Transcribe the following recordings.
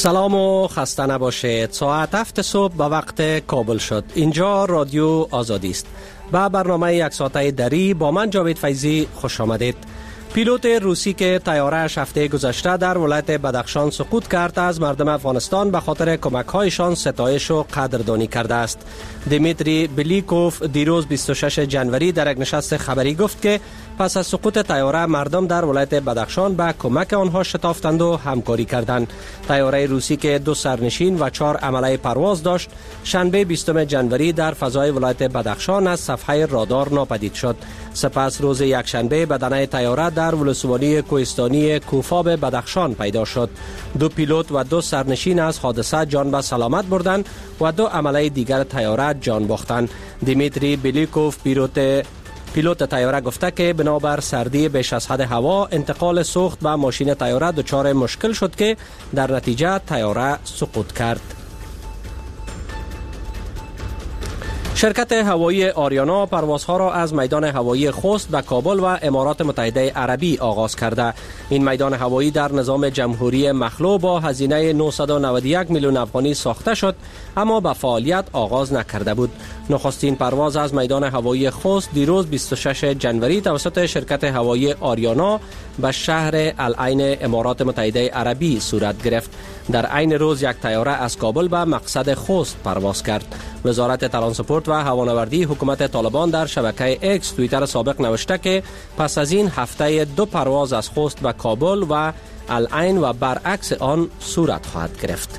سلام و خسته نباشید. ساعت 7 صبح به وقت کابل شد. اینجا رادیو آزادی است. با برنامه یک ساعته دری با من جاوید فیضی خوش آمدید. پیلوت روسی که طیاره‌اش هفته گذشته در ولایت بدخشان سقوط کرد از مردم افغانستان به خاطر کمک‌هایشان ستایش و قدردانی کرده است. دیمیتری بلیکوف دیروز 26 جنوری در یک نشست خبری گفت که پس از سقوط طیاره مردم در ولایت بدخشان به کمک آنها شتافتند و همکاری کردند. طیاره روسی که 2 سرنشین و 4 عمله پرواز داشت، شنبه 20 جنوری در فضای ولایت بدخشان از صفحه رادار ناپدید شد. سپس روز یکشنبه بدنه طیاره در ولسوالی کوهستانی کوفاب بدخشان پیدا شد. 2 پیلوت و 2 سرنشین از حادثه جان به سلامت بردند و 2 عمله دیگر طیاره جان باختند. دیمیتری بلیکوف پیلوت طیاره گفته که بنابر سردی بیش از حد هوا انتقال سوخت به ماشین طیاره دچار مشکل شد که در نتیجه طیاره سقوط کرد. شرکت هوایی آریانا پروازها را از میدان هوایی خوست به کابل و امارات متحده عربی آغاز کرده. این میدان هوایی در نظام جمهوری مخلوع با هزینه 991 میلیون افغانی ساخته شد، اما به فعالیت آغاز نکرده بود. نخستین پرواز از میدان هوایی خوست دیروز 26 جنوری توسط شرکت هوایی آریانا به شهر العین امارات متحده عربی صورت گرفت. در عین روز یک طیاره از کابل به مقصد خوست پرواز کرد. وزارت ترانسپورت و هوانوردی حکومت طالبان در شبکه اکس توییتر سابق نوشته که پس از این هفته 2 پرواز از خوست به کابل و العین و برعکس آن صورت خواهد گرفت.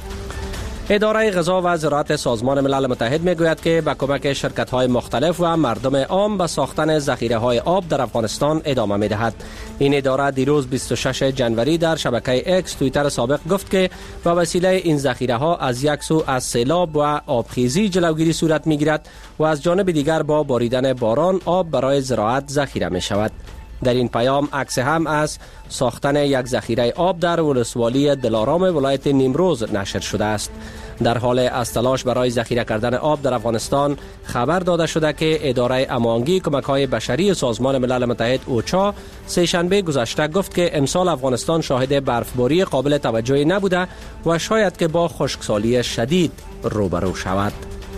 اداره غذا و زراعت سازمان ملل متحد میگوید که به کمک شرکت‌های مختلف و مردم عام به ساختن ذخیره‌های آب در افغانستان ادامه می‌دهد. این اداره دیروز 26 جنوری در شبکه اکس توییتر سابق گفت که به وسیله این ذخیره‌ها از یک سو از سیلاب و آبخیزی جلوگیری صورت می‌گیرد و از جانب دیگر با باریدن باران آب برای زراعت ذخیره می‌شود. در این پیام عکس هم از ساختن یک ذخیره آب در ولسوالی دلارام ولایت نیمروز نشر شده است. در حال از تلاش برای ذخیره کردن آب در افغانستان خبر داده شده که اداره امانگی کمک‌های بشری سازمان ملل متحد اوچا سه‌شنبه گذشته گفت که امسال افغانستان شاهد برفباری قابل توجهی نبوده و شاید که با خشکسالی شدید روبرو شود.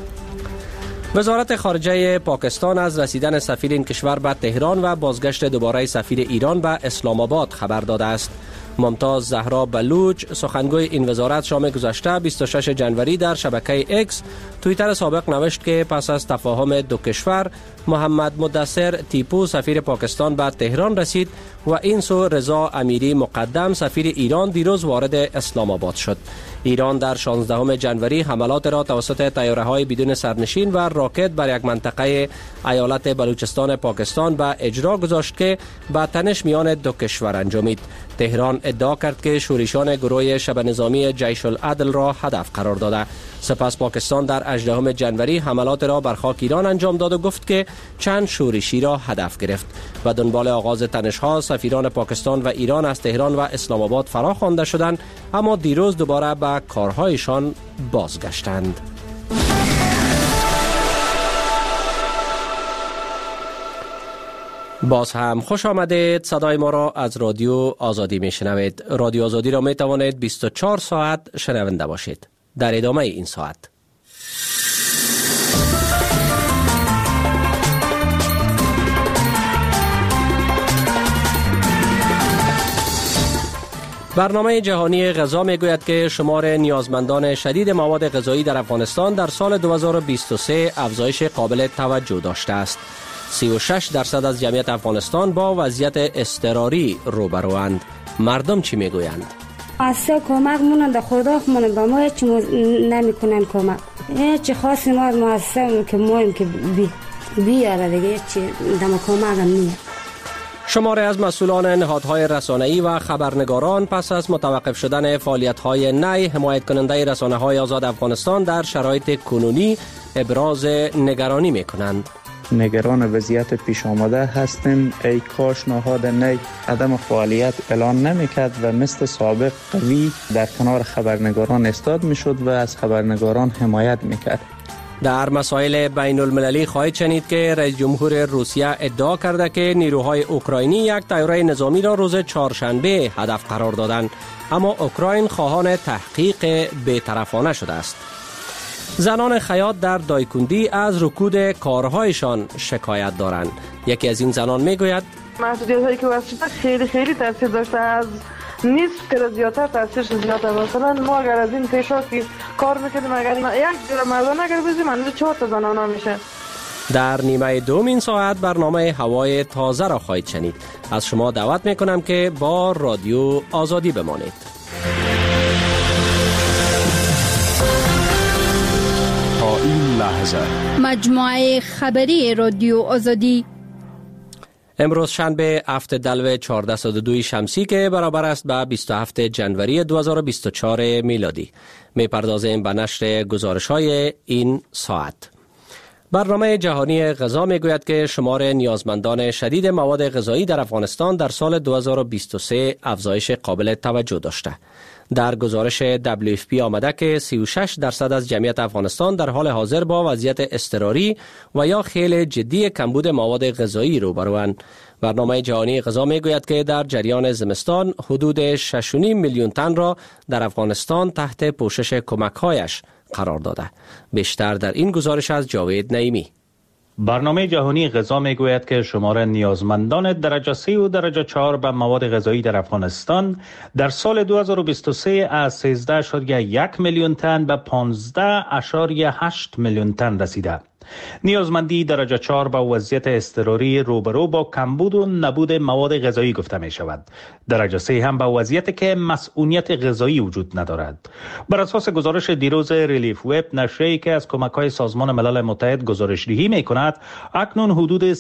وزارت خارجه پاکستان از رسیدن سفیر این کشور به تهران و بازگشت دوباره سفیر ایران به اسلام آباد خبر داده است. ممتاز زهرا بلوچ سخنگوی این وزارت شام گذشته 26 جنوری در شبکه اکس توییتر سابق نوشت که پس از تفاهم 2 کشور محمد مدثر تیپو سفیر پاکستان به تهران رسید و این سو رضا امیری مقدم سفیر ایران دیروز وارد اسلام آباد شد. ایران در 16 جنوری حملات را توسط طیاره‌های بدون سرنشین و راکت بر یک منطقه ایالت بلوچستان پاکستان به اجرا گذاشت که به تنش میان 2 کشور انجامید. تهران ادعا کرد که شورشیان گروه شبه نظامی جیش العدل را هدف قرار داده. سپس پاکستان در 18 جنوری حملات را بر خاک ایران انجام داد و گفت که چند شورشی را هدف گرفت. و دنبال آغاز تنش‌ها سفیران پاکستان و ایران از تهران و اسلام آباد فراخوانده شدند، اما دیروز دوباره به کارهایشان بازگشتند. باز هم خوش آمدید. صدای ما را از رادیو آزادی میشنوید. رادیو آزادی را می توانید 24 ساعت شنونده باشید. در ادامه این ساعت برنامه جهانی غذا میگوید که شمار نیازمندان شدید مواد غذایی در افغانستان در سال 2023 افزایش قابل توجه داشته است. 36% از جمعیت افغانستان با وضعیت اضطراری روبروند. مردم چی میگویند؟ اصلا کمک مونند خدا مونند با ما هیچ نمیکنن کمک. هیچ خاصی ما اصلا که مویم که بیاره دیگه هیچ دم کمک هم نیست. شماره از مسئولان نهادهای رسانه‌ای و خبرنگاران پس از متوقف شدن فعالیت‌های نی حمایت کننده رسانه‌های آزاد افغانستان در شرایط کنونی ابراز نگرانی می‌کنند. نگران وضعیت پیش آمده هستیم. ای کاش نهاد نی عدم فعالیت اعلان نمی‌کرد و مثل سابق قوی در کنار خبرنگاران ایستاد می‌شد و از خبرنگاران حمایت می‌کرد. در مسائل بین المللی خواهید شنید که رئیس جمهور روسیه ادعا کرده که نیروهای اوکراینی یک طیاره نظامی را روز چهارشنبه هدف قرار دادند، اما اوکراین خواهان تحقیق بی‌طرفانه شده است. زنان خیاط در دایکندی از رکود کارهایشان شکایت دارند. یکی از این زنان میگوید محدودیت‌هایی که واسه خیلی تاثیر داشته، از نصف که زیادتر تاثیرش زیاده. مثلا ما اگر از این پیشا که کار میکنیم، اگر یک جور مردان اگر بزنیم منظور 4 تا زنانه میشه. در نیمه دوم این ساعت برنامه هوای تازه را خواهید شنید. از شما دعوت میکنم که با رادیو آزادی بمانید. تا این لحظه مجموعه خبری رادیو آزادی. امروز شنبه 7 دلو 1402 شمسی که برابر است به 27 جنوری 2024 میلادی. میپردازیم به نشر گزارش‌های این ساعت. برنامه جهانی غذا میگوید که شمار نیازمندان شدید مواد غذایی در افغانستان در سال 2023 افزایش قابل توجه داشته. در گزارش WFP آمده که 36% از جمعیت افغانستان در حال حاضر با وضعیت اضطراری و یا خیلی جدی کمبود مواد غذایی روبروند. برنامه جهانی غذا میگوید که در جریان زمستان حدود 6.5 میلیون تن را در افغانستان تحت پوشش کمک‌هایش قرار داده. بیشتر در این گزارش از جاوید نعیمی. برنامه جهانی غذا میگوید که شمار نیازمندان درجه 3 و درجه 4 به مواد غذایی در افغانستان در سال 2023 از 13.1 میلیون تن به 15.8 میلیون تن رسیده. نیازمندی درجه 4 با وضعیت اضطراری روبرو با کمبود و نبود مواد غذایی گفته می شود. درجه 3 هم با وضعیت که مسئولیت غذایی وجود ندارد. بر اساس گزارش دیروز ریلیف وب، نشریه‌ای که از کمک‌های سازمان ملل متحد گزارش‌دهی می‌کند، اکنون حدود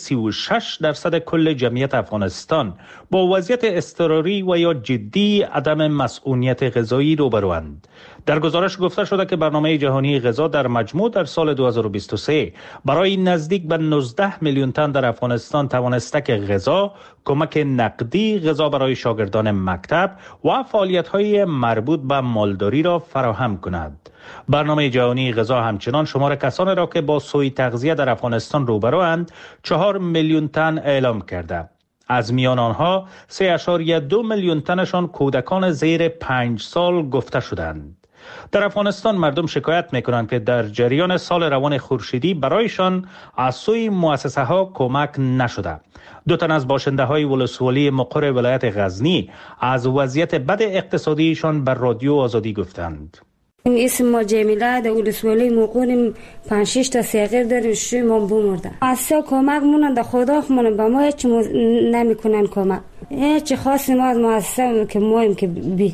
36% کل جمعیت افغانستان با وضعیت اضطراری و یا جدی عدم مسئولیت غذایی روبروند. در گزارش گفته شده که برنامه جهانی غذا در مجموع در سال 2023 برای نزدیک به 19 میلیون تن در افغانستان توانسته که غذا، کمک نقدی، غذا برای شاگردان مکتب و فعالیت‌های مربوط به مالداری را فراهم کند. برنامه جهانی غذا همچنان شمار کسانی را که با سوء تغذیه در افغانستان روبروند 4 میلیون تن اعلام کرده. از میان آنها 3.2 میلیون تنشان کودکان زیر 5 سال گفته شدند. در افغانستان مردم شکایت میکنند که در جریان سال روان خورشیدی برایشان از سوی مؤسسه ها کمک نشده. 2 تن از باشنده های ولسوالی مقر ولایت غزنی از وضعیت بد اقتصادیشان بر رادیو آزادی گفتند. اسم ما جمیله در ولسوالی مقرم 5-6 تا سیغیر داریم، 6 ما بمردن. اصلا کمک مونن در خدا خمونن با ما هیچ نمیکنن کمک. هیچ خاصی ما از مؤسسه که مایم که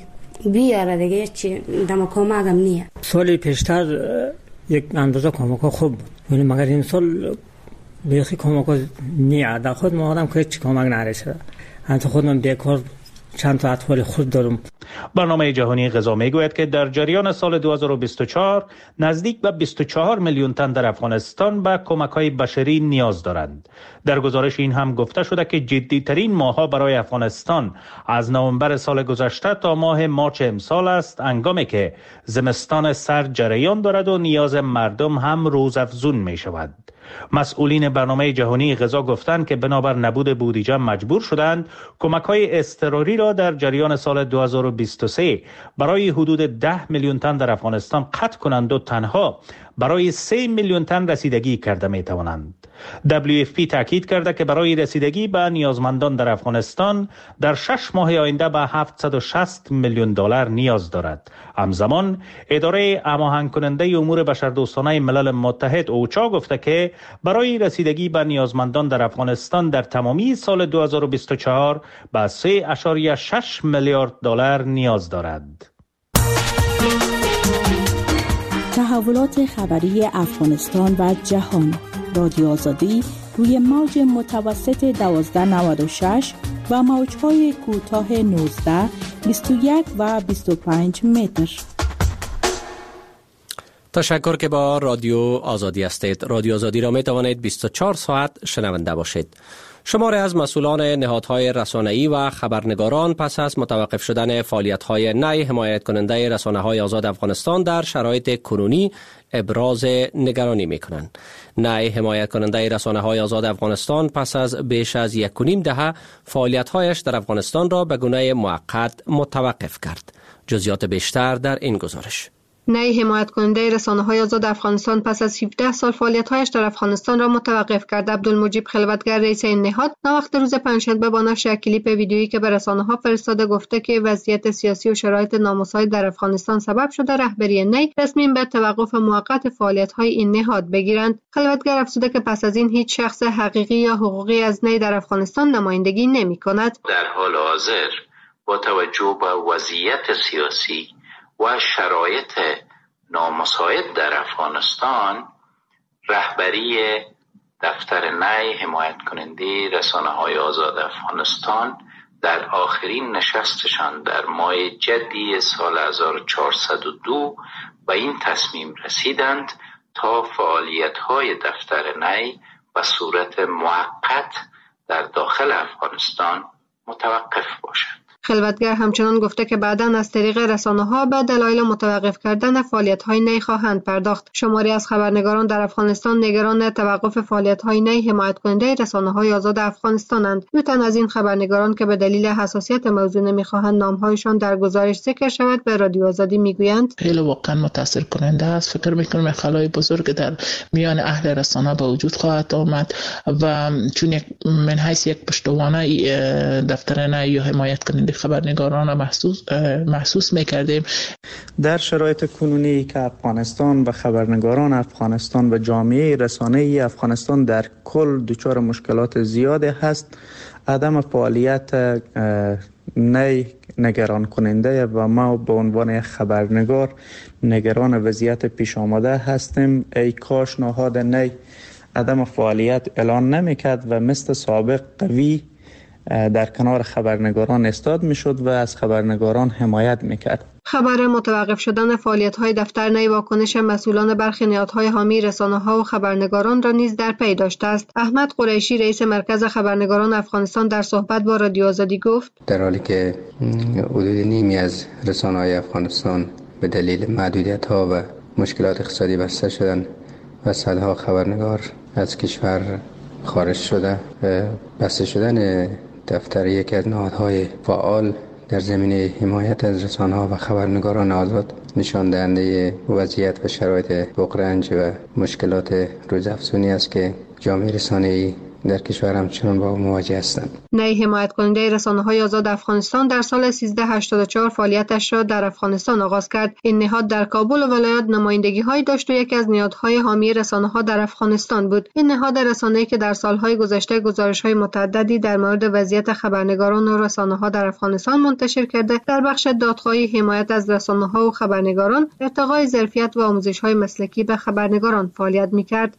بیاره دیگه چی دم کمک هم نیه. سالی پیشتر یک اندازه کمک خوب بود، ولی مگر این سال بیخی کمک نیه. در خود ما آدم که هیچ کمک نرسیده. انت خودم بیکار چند تا اطفال خود دارم. برنامه جهانی غذا میگوید که در جریان سال 2024 نزدیک به 24 میلیون تن در افغانستان به کمک‌های بشری نیاز دارند. در گزارش این هم گفته شده که جدی‌ترین ماه‌ها برای افغانستان از نوامبر سال گذشته تا ماه مارچ امسال است، هنگامی که زمستان سرد جریان دارد و نیاز مردم هم روزافزون می‌شود. مسئولین برنامه جهانی غذا گفتند که بنابر نبود بودجه مجبور شدند کمک‌های اضطراری را در جریان سال 2023 برای حدود 10 میلیون تن در افغانستان قطع کنند و تنها برای 3 میلیون تن رسیدگی کرده می توانند. WFP تاکید کرده که برای رسیدگی به نیازمندان در افغانستان در 6 ماه آینده به 760 میلیون دلار نیاز دارد. همزمان اداره هماهنگ کننده امور بشردوستانه ملل متحد اوچا گفته که برای رسیدگی به نیازمندان در افغانستان در تمامی سال 2024 به 3.6 میلیارد دلار نیاز دارد. تحولات خبری افغانستان و جهان. رادیو آزادی روی موج متوسط 1296 و موج‌های کوتاه 19، 21 و 25 متر. تشکر که با رادیو آزادی هستید. رادیو آزادی را می توانید 24 ساعت شنونده باشید. شماری از مسئولان نهادهای رسانه‌ای و خبرنگاران پس از متوقف شدن فعالیت‌های نی حمایت کننده رسانه‌های آزاد افغانستان در شرایط کنونی ابراز نگرانی می‌کنند. نی حمایت کننده رسانه‌های آزاد افغانستان پس از بیش از 1.5 دهه فعالیت‌هایش در افغانستان را به گونه موقت متوقف کرد. جزئیات بیشتر در این گزارش. نی حمایت کننده رسانه‌های آزاد افغانستان پس از 17 سال فعالیت‌هایش در افغانستان را متوقف کرد. عبدالمجید خلوتگر رئیس این نهاد ناوقت روز پنجشنبه با نشر کلیپ ویدیویی که به رسانه‌ها فرستاده گفته که وضعیت سیاسی و شرایط نامساعد در افغانستان سبب شده رهبری نی تصمیم به توقف موقت فعالیت‌های این نهاد بگیرند. خلوتگر افزوده که پس از این هیچ شخص حقیقی یا حقوقی از نی در افغانستان نمایندگی نمی‌کند. در حال حاضر با توجه به وضعیت سیاسی و شرایط نامساعد در افغانستان، رهبری دفتر نی حمایت کننده رسانه‌های آزاد افغانستان در آخرین نشستشان در ماه جدی سال 1402 به این تصمیم رسیدند تا فعالیت‌های دفتر نی به صورت موقت در داخل افغانستان متوقف باشد. خلوتگر همچنان گفته که بعداً از طریق رسانه‌ها به دلایل متوقف کردن فعالیت‌های نی خواهند پرداخت. شماری از خبرنگاران در افغانستان نگران توقف فعالیت‌های نی حمایت کننده رسانه‌های آزاد افغانستانند. دو تن از این خبرنگاران که به دلیل حساسیت موضوع نمی‌خواهند نام‌هایشان در گزارش ذکر شود به رادیو آزادی می‌گویند خیلی واقعاً متأثر کننده است. فکر می‌کنم خلای بزرگ در میان اهل رسانه به وجود خواهد آمد و چون من حیث یک پشتوانه دفتر نی یا حمایت کننده خبرنگاران محسوس میکردیم. در شرایط کنونی که افغانستان و خبرنگاران افغانستان و جامعه رسانه‌ای افغانستان در کل دچار مشکلات زیاده هست، عدم فعالیت نی نگران کننده و ما به عنوان خبرنگار نگران وضعیت پیش آمده هستیم. ای کاش نهاد نی عدم فعالیت اعلان نمیکرد و مثل سابق قوی در کنار خبرنگاران استاد میشد و از خبرنگاران حمایت میکرد. خبر متوقف شدن فعالیت‌های دفتر نی واکنش مسئولان برخی نهادهای حامی رسانه‌ها و خبرنگاران را نیز در پی داشته است. احمد قریشی رئیس مرکز خبرنگاران افغانستان در صحبت با رادیو آزادی گفت در حالی که حدود نیمی از رسانه‌های افغانستان به دلیل محدودیت‌ها و مشکلات اقتصادی بسته شدند و صدها خبرنگار از کشور خارج شده، بسته شدن دفتر یکی از نهادهای فعال در زمینه حمایت از رسانه‌ها و خبرنگاران آزاد نشان دهنده وضعیت و شرایط بغرنج و مشکلات روزافزونی است که جامعه رسانه‌ای در کشور همچنان با مواجه هستند. نی حمایت کننده رسانه‌های آزاد افغانستان در سال 1384 فعالیتش را در افغانستان آغاز کرد. این نهاد در کابل و ولایت نمایندگی‌هایی داشت و یکی از نهادهای حامی رسانه‌ها در افغانستان بود. این نهاد رسانه‌ای که در سال‌های گذشته گزارش‌های متعددی در مورد وضعیت خبرنگاران و رسانه‌ها در افغانستان منتشر کرده، در بخش دادخواهی حمایت از رسانه‌ها و خبرنگاران، ارتقای ظرفیت و آموزش‌های مسلکی به خبرنگاران فعالیت می‌کرد.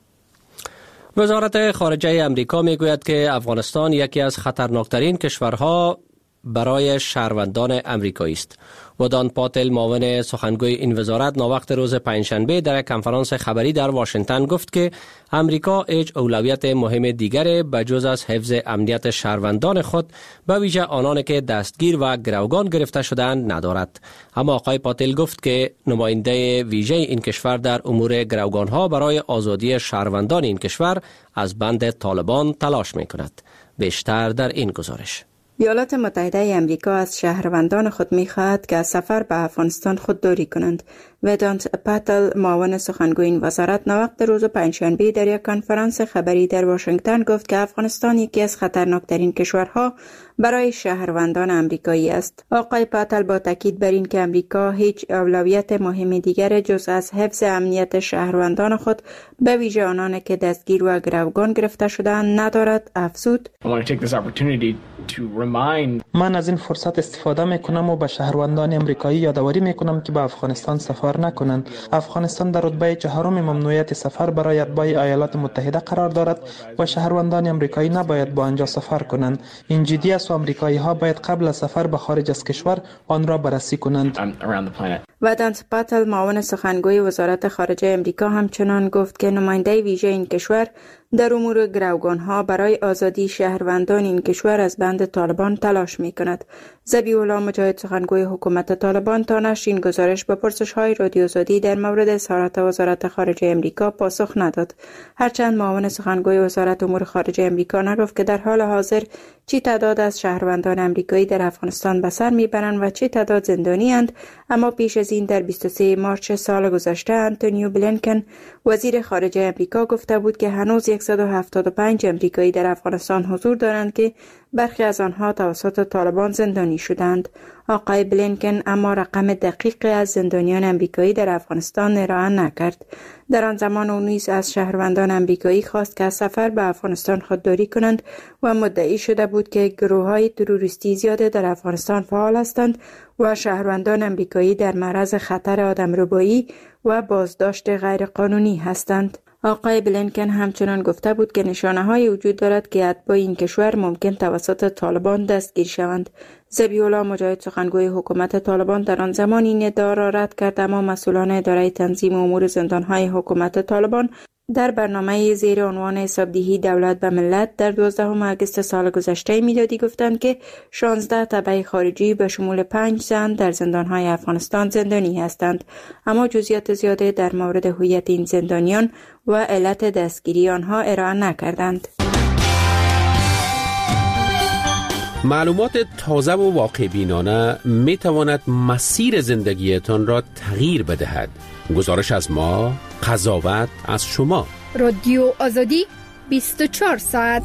وزارت خارجه امریکا میگوید که افغانستان یکی از خطرناکترین کشورها برای شهروندان امریکایی است. ودان پاتل معاون سخنگوی این وزارت ناوقت روز پنجشنبه در کنفرانس خبری در واشنگتن گفت که امریکا هیچ اولویت مهم دیگری بجز از حفظ امنیت شهروندان خود به ویژه آنان که دستگیر و گروگان گرفته شدند ندارد. اما آقای پاتل گفت که نماینده ویژه این کشور در امور گروگانها برای آزادی شهروندان این کشور از بند طالبان تلاش می‌کند. بیشتر در این گزارش. ایالات متحده امریکا از شهروندان خود می‌خواهد که از سفر به افغانستان خودداری کنند. ودانت پاتل معاون سخنگوی این وزارت ناوقت روز پنجشنبه در یک کنفرانس خبری در واشنگتن گفت که افغانستان یکی از خطرناکترین کشورها برای شهروندان امریکایی است. آقای پاتل با تاکید بر این که امریکا هیچ اولویت مهم دیگر جز از حفظ امنیت شهروندان خود به ویژه آنان که دستگیر و گروگان گرفته شده‌اند ندارد، افزود: من از این فرصت استفاده میکنم و به شهروندان امریکایی یادآوری میکنم که به افغانستان سفر نکنند. افغانستان در رتبه 4 ممنوعیت سفر برای اتباع ایالات متحده قرار دارد و شهروندان امریکایی نباید با آنجا سفر کنند. این جدی است و امریکایی ها باید قبل از سفر به خارج از کشور آن را بررسی کنند. ودانت پاتل معاون سخنگوی وزارت خارجه امریکا همچنان گفت که نماینده ویژه این کشور در امور گروگانها برای آزادی شهروندان این کشور از بند طالبان تلاش می کند. ذبیح الله مجاهد سخنگوی حکومت طالبان تا نشر این گزارش به پرسش‌های رادیو آزادی در مورد اظهارات وزارت خارجه امریکا پاسخ نداد. هرچند معاون سخنگوی وزارت امور خارجه امریکا نگفت که در حال حاضر چی تعداد از شهروندان امریکایی در افغانستان به سر میبرند و چی تعداد زندانی اند، اما پیش از این در 23 مارس سال گذشته انتونیو بلینکن وزیر خارجه امریکا گفته بود که هنوز 175 امریکایی در افغانستان حضور دارند که برخی از آنها توسط طالبان زندانی شدند. آقای بلینکن اما رقم دقیق از زندانیان امریکایی در افغانستان ارائه نکرد. در آن زمان او نیز از شهروندان امریکایی خواست که از سفر به افغانستان خودداری کنند و مدعی شده بود که گروه‌های تروریستی زیاد در افغانستان فعال هستند و شهروندان امریکایی در معرض خطر آدمربایی و بازداشت غیرقانونی هستند. آقای بلینکن همچنان گفته بود که نشانه‌های وجود دارد که اتباع این کشور ممکن توسط طالبان دستگیر شوند. ذبیح الله مجاهد سخنگوی حکومت طالبان در آن زمان این ادعا را رد کرد، اما مسئولان اداره تنظیم امور زندان‌های حکومت طالبان در برنامه زیر عنوان حسابدهی دولت به ملت در 12 آگوست سال گذشته میلادی گفتند که 16 تبع خارجی به شمول 5 زن در زندان‌های افغانستان زندانی هستند، اما جزئیات زیاده در مورد هویت این زندانیان و علت دستگیری آنها ارائه نکردند. معلومات تازه و واقع بینانه می تواند مسیر زندگیتان را تغییر بدهد. گزارش از ما، قضاوت از شما. رادیو آزادی 24 ساعت.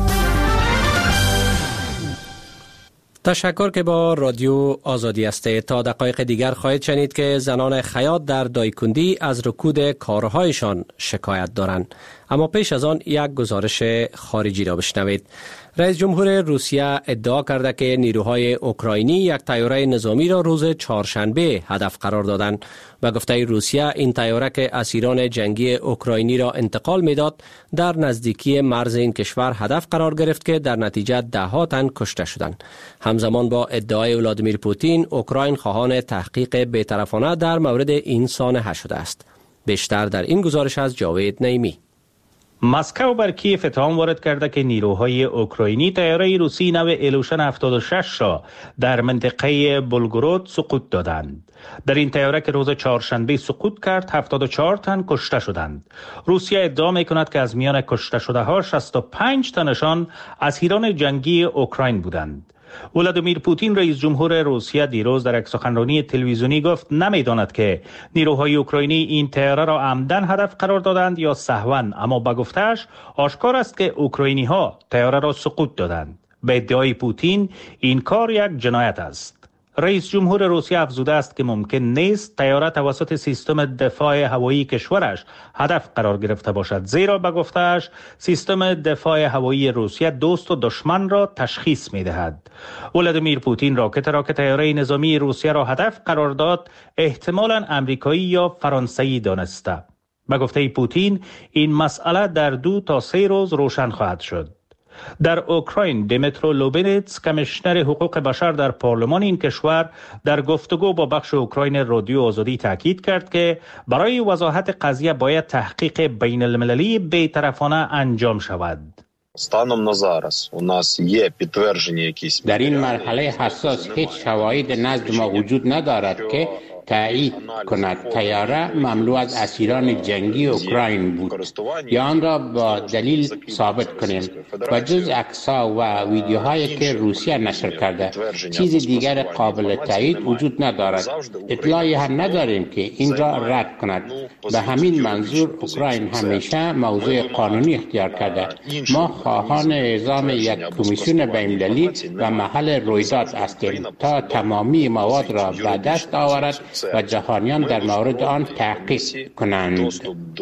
تشکر که با رادیو آزادی هستید. تا دقایق دیگر خواهید شنید که زنان خیاط در دایکندی از رکود کارهایشان شکایت دارند. اما پیش از آن یک گزارش خارجی را بشنوید. رئیس جمهور روسیه ادعا کرده که نیروهای اوکراینی یک طیاره نظامی را روز چهارشنبه هدف قرار دادند. به گفته روسیه این طیاره که اسیران جنگی اوکراینی را انتقال میداد در نزدیکی مرز این کشور هدف قرار گرفت که در نتیجه ده‌ها تن کشته شدند. همزمان با ادعای ولادیمیر پوتین، اوکراین خواهان تحقیق بی‌طرفانه در مورد این سانحه شده است. بیشتر در این گزارش از جاوید نعیمی. مسکو بر کیف اتهام وارد کرده که نیروهای اوکراینی طیاره روسی نو ایلوشن 76 را در منطقه بولگورود سقوط دادند. در این طیاره که روز چهارشنبه سقوط کرد 74 تن کشته شدند. روسیه ادعا می‌کند که از میان کشته شده ها 65 تنشان اسیران جنگی اوکراین بودند. ولادیمیر پوتین رئیس جمهور روسیه دیروز در یک سخنرانی تلویزیونی گفت نمی‌داند که نیروهای اوکراینی این طیاره را عمدن هدف قرار دادند یا سهواً، اما به گفته‌اش آشکار است که اوکراینی‌ها طیاره را سقوط دادند. به ادعای پوتین این کار یک جنایت است. رئیس جمهور روسیه افزوده است که ممکن نیست طیاره توسط سیستم دفاع هوایی کشورش هدف قرار گرفته باشد، زیرا به گفته‌اش سیستم دفاع هوایی روسیه دوست و دشمن را تشخیص می‌دهد. ولادیمیر پوتین راکت را که طیاره نظامی روسیه را هدف قرار داد احتمالاً امریکایی یا فرانسوی دانسته. به گفته پوتین این مسئله در 2 تا 3 روز روشن خواهد شد. در اوکراین دیمیترو لوبینتس کمیشنر حقوق بشر در پارلمان این کشور در گفتگو با بخش اوکراین رادیو آزادی تاکید کرد که برای وضاحت قضیه باید تحقیق بین المللی بی‌طرفانه انجام شود. در این مرحله حساس هیچ شواهد نزد ما وجود ندارد که تایید کند طیاره مملو از اسیران جنگی اوکراین بود یا آن را با دلیل ثابت کنیم و جز عکس‌ها و ویدیوهایی که روسیه نشر کرده چیز دیگر قابل تایید وجود ندارد. اطلاعی هم نداریم که این را رد کند. به همین منظور اوکراین همیشه موضوع قانونی اختیار کرده. ما خواهان اعزام یک کمیسیون بین‌المللی و محل رویداد هستیم تا تمامی مواد را به دست آورد و جهانیان در مورد آن تحقیق کنند.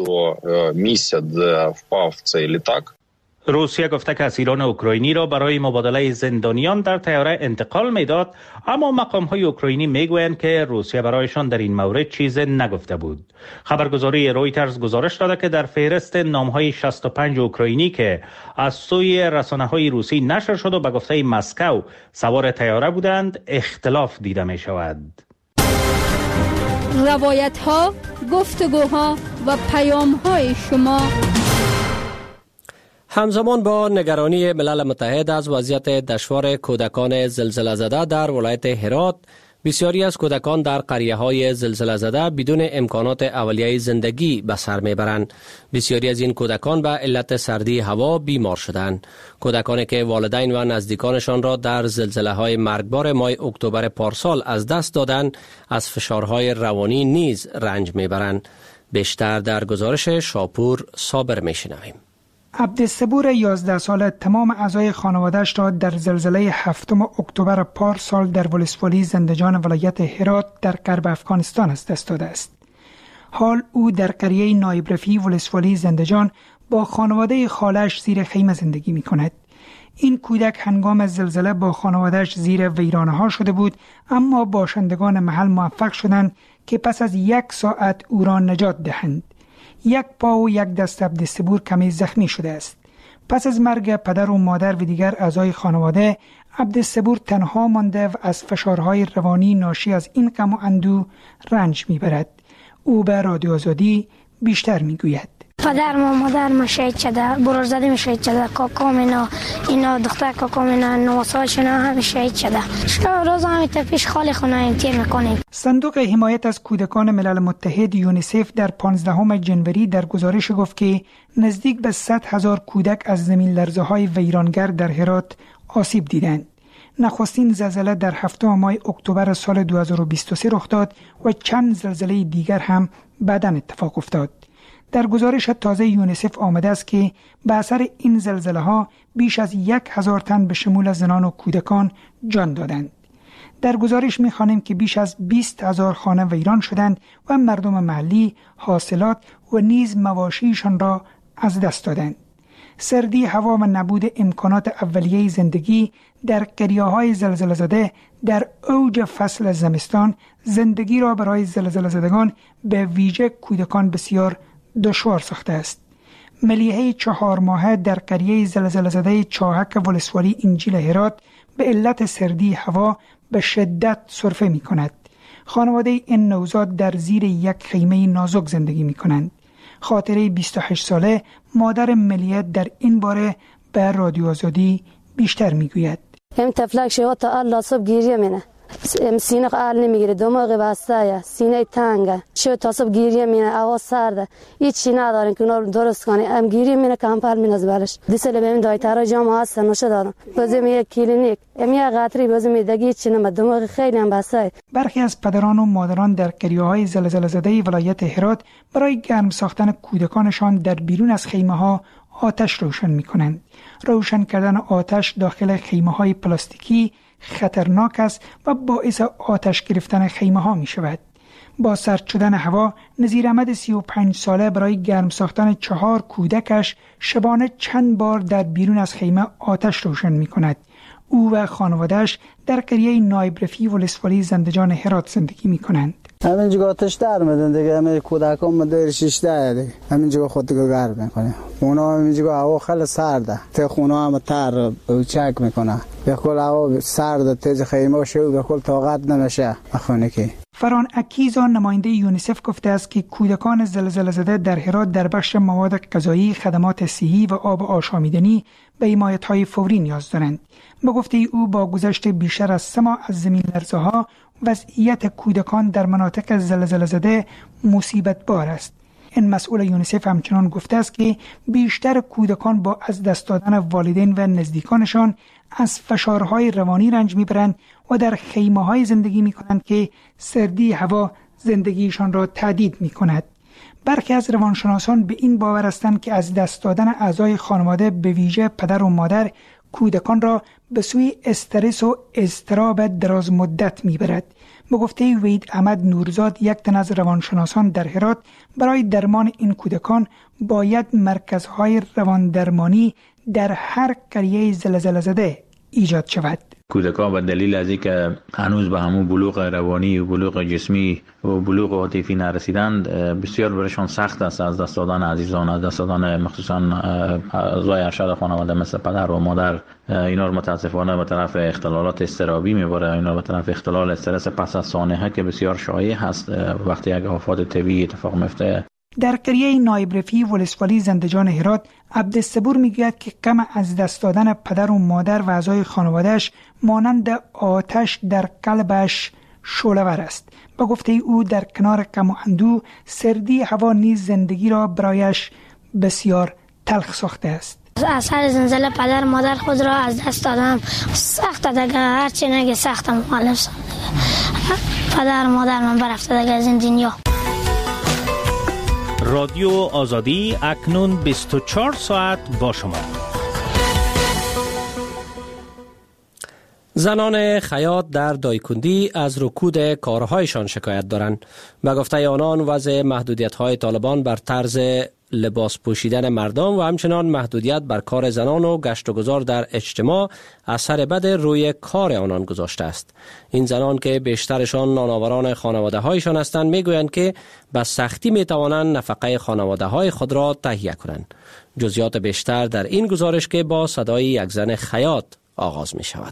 روسیه گفته که اسیران اوکراینی را برای مبادله زندانیان در طیاره انتقال میداد، اما مقام‌های اوکراینی میگویند که روسیه برایشان در این مورد چیز نگفته بود. خبرگزاری رویترز گزارش داده که در فهرست نام‌های 65 اوکراینی که از سوی رسانه‌های روسی نشر شد و به گفته مسکو سوار طیاره بودند اختلاف دیده می‌شود. روایت ها، گفتگوها و پیام های شما. همزمان با نگرانی ملل متحد از وضعیت دشوار کودکان زلزله زده در ولایت هرات، بسیاری از کودکان در قریه‌های زلزله زده بدون امکانات اولیه زندگی به سر میبرند. بسیاری از این کودکان به علت سردی هوا بیمار شدند. کودکانی که والدین و نزدیکانشان را در زلزله‌های مرگبار ماه اکتبر پارسال از دست دادند، از فشارهای روانی نیز رنج میبرند. بیشتر در گزارش شاپور صابر میشنویم. عبدالصبور 11 ساله تمام اعضای خانواده‌اش را در زلزله 7 اکتبر پارسال در ولسوالی زندجان ولایت هرات در غرب افغانستان از دست داده است. حال او در قریه نایب رفیع ولسوالی زندجان با خانواده خالش زیر خیمه زندگی می کند. این کودک هنگام زلزله با خانواده‌اش زیر ویرانه‌ها شده بود، اما باشندگان محل موفق شدند که پس از 1 ساعت او را نجات دهند. 1 پا و 1 دست عبدالصبور کمی زخمی شده است. پس از مرگ پدر و مادر و دیگر اعضای خانواده، عبدالصبور تنها مانده و از فشارهای روانی ناشی از این غم و اندوه رنج میبرد. او به رادیو آزادی بیشتر میگوید. پدر و مادر شهید شده، برادرزاده شهید شده، کاکام اینا دختر کاکام اینا 9 سالشون هم شهید شده. روز هم پیش خاله خونه تیر میکنیم. صندوق حمایت از کودکان ملل متحد یونیسف در 15 جنوری در گزارش گفت که نزدیک به 100,000 کودک از زمین لرزه‌های ویرانگر در هرات آسیب دیدند. نخستین زلزله در 7 ماه اکتبر سال 2023 رخ داد و چند زلزله دیگر هم بعداً اتفاق افتاد. در گزارش تازه یونیسف آمده است که به اثر این زلزله ها بیش از 1,000 تن به شمول زنان و کودکان جان دادند. در گزارش می‌خوانیم که بیش از 20,000 خانه ویران شدند و مردم محلی حاصلات و نیز مواشیشان را از دست دادند. سردی هوا و نبود امکانات اولیه زندگی در قریه‌های زلزله زده در اوج فصل زمستان زندگی را برای زلزله زدگان به ویژه کودکان بسیار دشوار ساخته است. ملیحه 4 ماهه در قریه زلزله زده چاهک ولسوالی انجیل هرات به علت سردی هوا به شدت سرفه می کند. خانواده این نوزاد در زیر یک خیمه نازک زندگی می کنند. خاطره 28 ساله مادر ملیحه در این باره به رادیو آزادی بیشتر می گوید. هم تفلک شوات الله صبح گیریه منه. سینه قال نمیگیره، دماغ بسته، سینه تنگه، شو تا صبح گیریه مینه، آواز سرده، هیچی ندارن که اونا رو درست کنه. ام گیریه مینه کمپل مینه از بالش. دیسل بهم دایتارا جام هست نوشه دارم. بازم یک کلینیک، یه قطری بازم دیگه چی نم، دماغ خیلی هم بسته. برخی از پدران و مادران در قریه‌های زلزله زده ولایت هرات برای گرم ساختن کودکانشان در بیرون از خیمه‌ها آتش روشن می‌کنند. روشن کردن آتش داخل خیمه‌های پلاستیکی خطرناک است و باعث آتش گرفتن خیمه ها می شود. با سرد شدن هوا، نظیر احمد 35 ساله برای گرم ساختن 4 کودکش شبانه چند بار در بیرون از خیمه آتش روشن می کند. او و خانوادهش در قریه نایب رفیع ولسوالی زندجان هرات زندگی می کنند. همینجا آتش در میدن دیگه، همین کودکان مدیر 16 دیگه همینجا خودگو گرم میکنه. اونا همینجا هوا خیلی سرده، ته خونه هم تر چک میکنه، به کل هوا سرده، تیز خیمه شو به کل طاقت نمیشه اخونه که. فران اکیزا نماینده یونیسف گفته است که کودکان زلزله زده در هرات در بخش مواد غذایی، خدمات صحی و آب آشامیدنی به حمایت‌های فوری نیاز دارند. به گفته او با گذشت بیشتر از 3 ماه از زمین لرزه‌ها وضعیت کودکان در مناطق زلزله زده مصیبت بار است. این مسئول یونیسف همچنان گفته است که بیشتر کودکان با از دست دادن والدین و نزدیکانشان از فشارهای روانی رنج میبرند و در خیمه‌های زندگی میکنند که سردی هوا زندگیشان را تهدید میکند. برخی از روانشناسان به این باور هستند که از دست دادن اعضای خانواده به ویژه پدر و مادر کودکان را به سوی استرس و اضطراب دراز مدت میبرد. به گفته وحید احمد نورزاد، یک تن از روانشناسان در هرات، برای درمان این کودکان باید مرکزهای روان درمانی در هر قریه زلزله زده ایجاد شود. کودکان به دلیل از اینکه هنوز به همون بلوغ روانی و بلوغ جسمی و بلوغ عاطفی نرسیدند، بسیار برایشان سخت است از دست دادن عزیزان، از دست دادن مخصوصا اعضای ارشد خانواده مثل پدر و مادر. اینا رو متاسفانه به طرف اختلالات اضطرابی میبره، اینا به طرف اختلال استرس پس از سانحه که بسیار شایع هست وقتی یک آفات طبیعی اتفاق میفته. در قریه نایب رفیع ولسوالی زندجان هرات، عبدالصبور میگوید که غم از دست دادن پدر و مادر و اعضای خانواده‌اش مانند آتش در قلبش شعله‌ور است. با گفته او در کنار غم و اندوه، سردی هوا نیز زندگی را برایش بسیار تلخ ساخته است. اثر زلزله پدر مادر خود را از دست دادم. سخت دیگه، هرچی نگه سختم مخالف. پدر مادر من برفته دیگه از این دنیا. رادیو آزادی اکنون 24 ساعت با شما. زنان خیاط در دایکندی از رکود کارهایشان شکایت دارند. به گفته آنان وضع محدودیت‌های طالبان بر طرز لباس پوشیدن مردم و همچنان محدودیت بر کار زنان و گشت و گذار در اجتماع اثر بد روی کار آنان گذاشته است. این زنان که بیشترشان نانآوران خانواده هایشان هستند میگویند که به سختی میتوانند نفقه خانواده های خود را تهیه کنند. جزئیات بیشتر در این گزارش که با صدای یک زن خیاط آغاز می شود.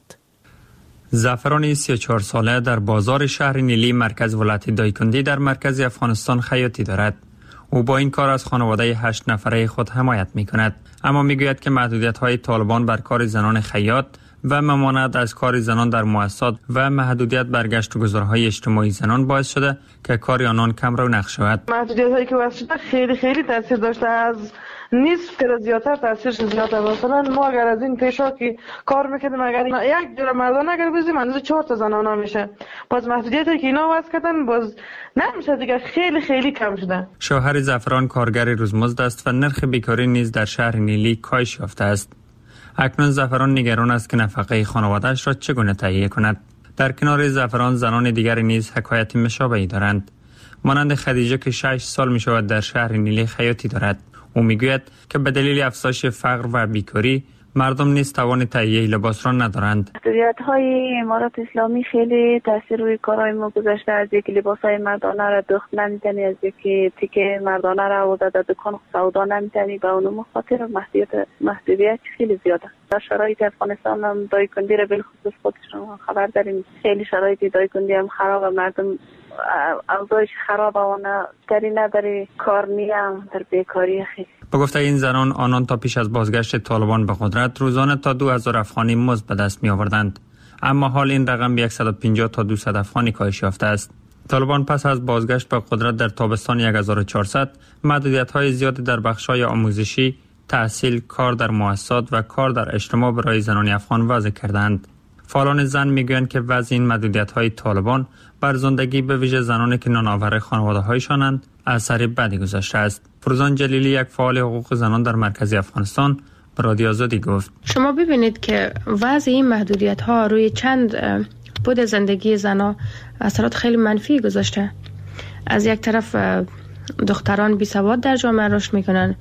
زعفران 34 ساله در بازار شهر نیلی مرکز ولایت دایکندی در مرکز افغانستان خیاطی دارد. او با این کار از خانواده 8 نفره خود حمایت می کند، اما می گوید که محدودیت های طالبان بر کار زنان خیاط و ممانعت از کار زنان در مؤسسات و محدودیت بر گشت و گذارهای اجتماعی زنان باعث شده که کار آنان کم رونق شود. محدودیت هایی که وضع شده خیلی تاثیر داشته، از نصف که زیادتر تاثیرش زیاده. مثلا ما اگر از این پیشا که کار میکردیم، اگر یک جور مردان اگر بزنیم اندازه 4 تا زنانا میشه. باز محدودیتی که اینا وضع کردن باز نمیشه دیگه، خیلی کم شده. شوهر زعفران کارگر روزمزد است و نرخ بیکاری نیز در شهر نیلی کاهش یافته است. اکنون زعفران نگران است که نفقه خانواده‌اش را چگونه تهیه کند. در کنار زعفران زنان دیگر نیز حکایت مشابهی دارند. مانند خدیجه که 6 سال میشود در شهر نیلی خیاطی دارد. او میگوید که به دلیل افزایش فقر و بیکاری مردم نیز توان تهیه لباس را ندارند. محدودیت‌های امارات اسلامی خیلی تاثیر روی کارهای ما گذاشته. از یک لباس‌های مردانه را دوخت نمی‌تونی، از یک تیکه مردانه را آورده در دکان سودا نمی‌تونی. به اون خاطر محدودیت خیلی زیاده. در شرایط افغانستان هم دایکندی را بالخصوص خودشون خبر داریم. خیلی شرایط دایکندی هم خراب، مردم اوضاعش خراب و تری نداره، کار نیم، در بیکاری خیلی. با گفته این زنان، آنان تا پیش از بازگشت طالبان به قدرت روزانه تا 2000 افغانی مزد به دست می آوردند، اما حال این رقم به 150 تا 200 افغانی کاهش یافته است. طالبان پس از بازگشت به قدرت در تابستان 1400 محدودیت‌های زیادی در بخش‌های آموزشی، تحصیل، کار در مؤسسات و کار در اجتماع برای زنان افغان وضع کردند. فعالان زن میگویند که وضع این محدودیت‌های طالبان بر زندگی به ویژه زنانی که نانآور خانواده‌هایشانند اثر بدی گذاشته است. فروزان جلیلی، یک فعال حقوق زنان در مرکز افغانستان، به رادیو آزادی گفت: شما ببینید که وضع این محدودیت‌ها روی چند بود زندگی زنان اثرات خیلی منفی گذاشته. از یک طرف دختران بی‌سواد در جامعه رشد میکنن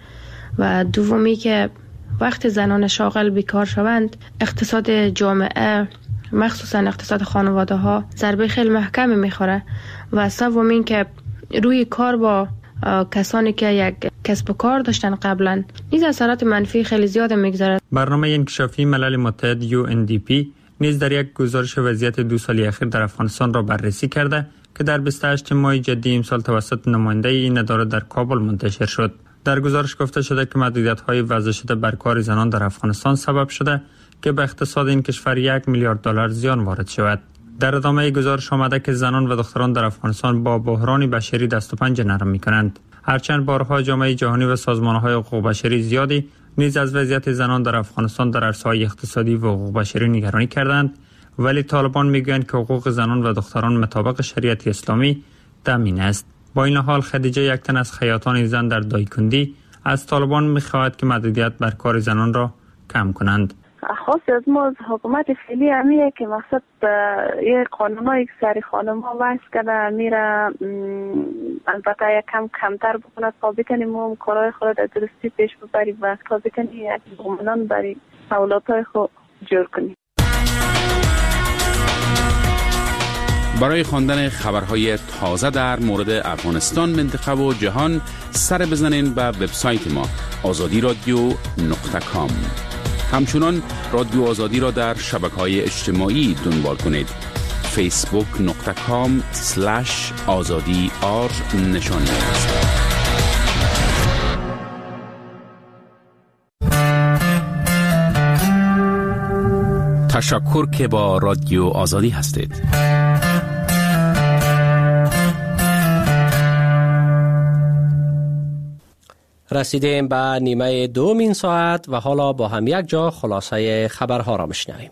و دومی که وقتی زنان شاغل بیکار شوند، اقتصاد جامعه مخصوصا اقتصاد خانواده ها ضربه خیلی محکمی میخوره و سومین که روی کار با کسانی که یک کسب و کار داشتن قبلا نیز اثرات منفی خیلی زیاد میگذاره. برنامه انکشافی ملل متحد UNDP نیز در یک گزارش وضعیت 2 سالی اخیر در افغانستان را بررسی کرده که در 28 ماه جدی امسال توسط نماینده این اداره در کابل منتشر شد. در گزارش گفته شده که محدودیت‌های وضع شده بر کار زنان در افغانستان سبب شده که به اقتصاد این کشور 1 میلیارد دلار زیان وارد شود. در ادامه گزارش آمده که زنان و دختران در افغانستان با بحران بشری دست و پنجه نرم می‌کنند. هرچند بارها جامعه جهانی و سازمان‌های حقوق بشری زیادی نیز از وضعیت زنان در افغانستان در عرصه‌های اقتصادی و حقوق بشری نگرانی کردند، ولی طالبان می‌گویند که حقوق زنان و دختران مطابق شریعت اسلامی تامین است. با این حال خدیجه، یک تن از خیاطان زن در دایکندی، از طالبان می‌خواهد که محدودیت بر کار زنان را کم کنند. خاص از ما از حکومت فعلی همیه که مقصد یک قانونایی که سری خانم‌ها وضع کرده میره، البته یک کمتر بکنه تا بتونیم هم کارهای خود در درستی پیش ببریم و تا بتونیم یک ضمانان برای اولادهای خود جور کنیم. برای خواندن خبرهای تازه در مورد افغانستان، منطقه و جهان سر بزنین به وبسایت ما azadiradio.com. همچنان رادیو آزادی را در شبکه‌های اجتماعی دنبال کنید. facebook.com/azadi_r نشانی است. تشکر که با رادیو آزادی هستید. رسیدیم به نیمه دوم این ساعت و حالا با هم یک جا خلاصه خبرها را میشنویم.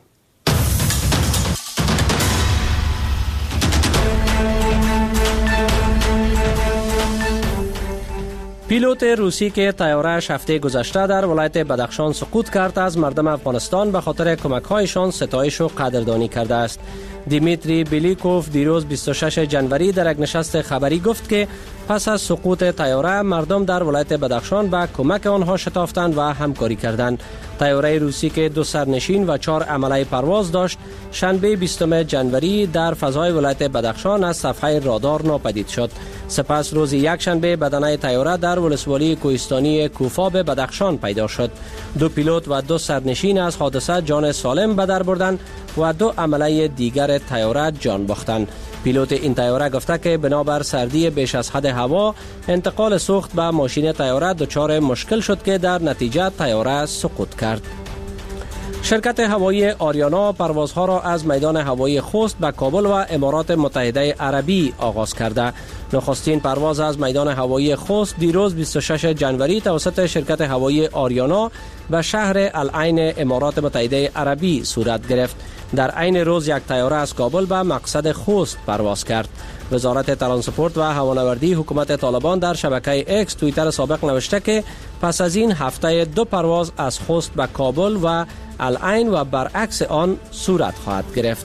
پیلوت روسی که طیاره‌اش هفته گذشته در ولایت بدخشان سقوط کرد از مردم افغانستان به خاطر کمک‌هایشان ستایش و قدردانی کرده است. دیمیتری بیلیکوف دیروز 26 جنوری در یک نشست خبری گفت که پس از سقوط طیاره مردم در ولایت بدخشان به کمک آنها شتافتند و همکاری کردند. طیاره روسی که 2 سرنشین و 4 عمله پرواز داشت، شنبه 20 جنوری در فضای ولایت بدخشان از صفحه رادار ناپدید شد. سپس روز یکشنبه بدنه طیاره در ولسوالی کوهستانی کوفاب بدخشان پیدا شد. 2 پیلوت و 2 سرنشین از حادثه جان سالم به در بردند و 2 عمله دیگر طیاره جان باختند. پیلوت این طیاره گفته که بنابر سردی بیش از حد هوا انتقال سوخت به ماشین طیاره دچار مشکل شد که در نتیجه طیاره سقوط کرد. شرکت هوایی آریانا پروازها را از میدان هوایی خوست به کابل و امارات متحده عربی آغاز کرده. نخستین پرواز از میدان هوایی خوست دیروز 26 جنوری توسط شرکت هوایی آریانا به شهر العین امارات متحده عربی صورت گرفت. در عین روز یک طیاره از کابل به مقصد خوست پرواز کرد. وزارت ترانسپورت و هوانوردی حکومت طالبان در شبکه اکس توییتر سابق نوشته که پس از این هفته 2 پرواز از خوست به کابل و العین و برعکس آن صورت خواهد گرفت.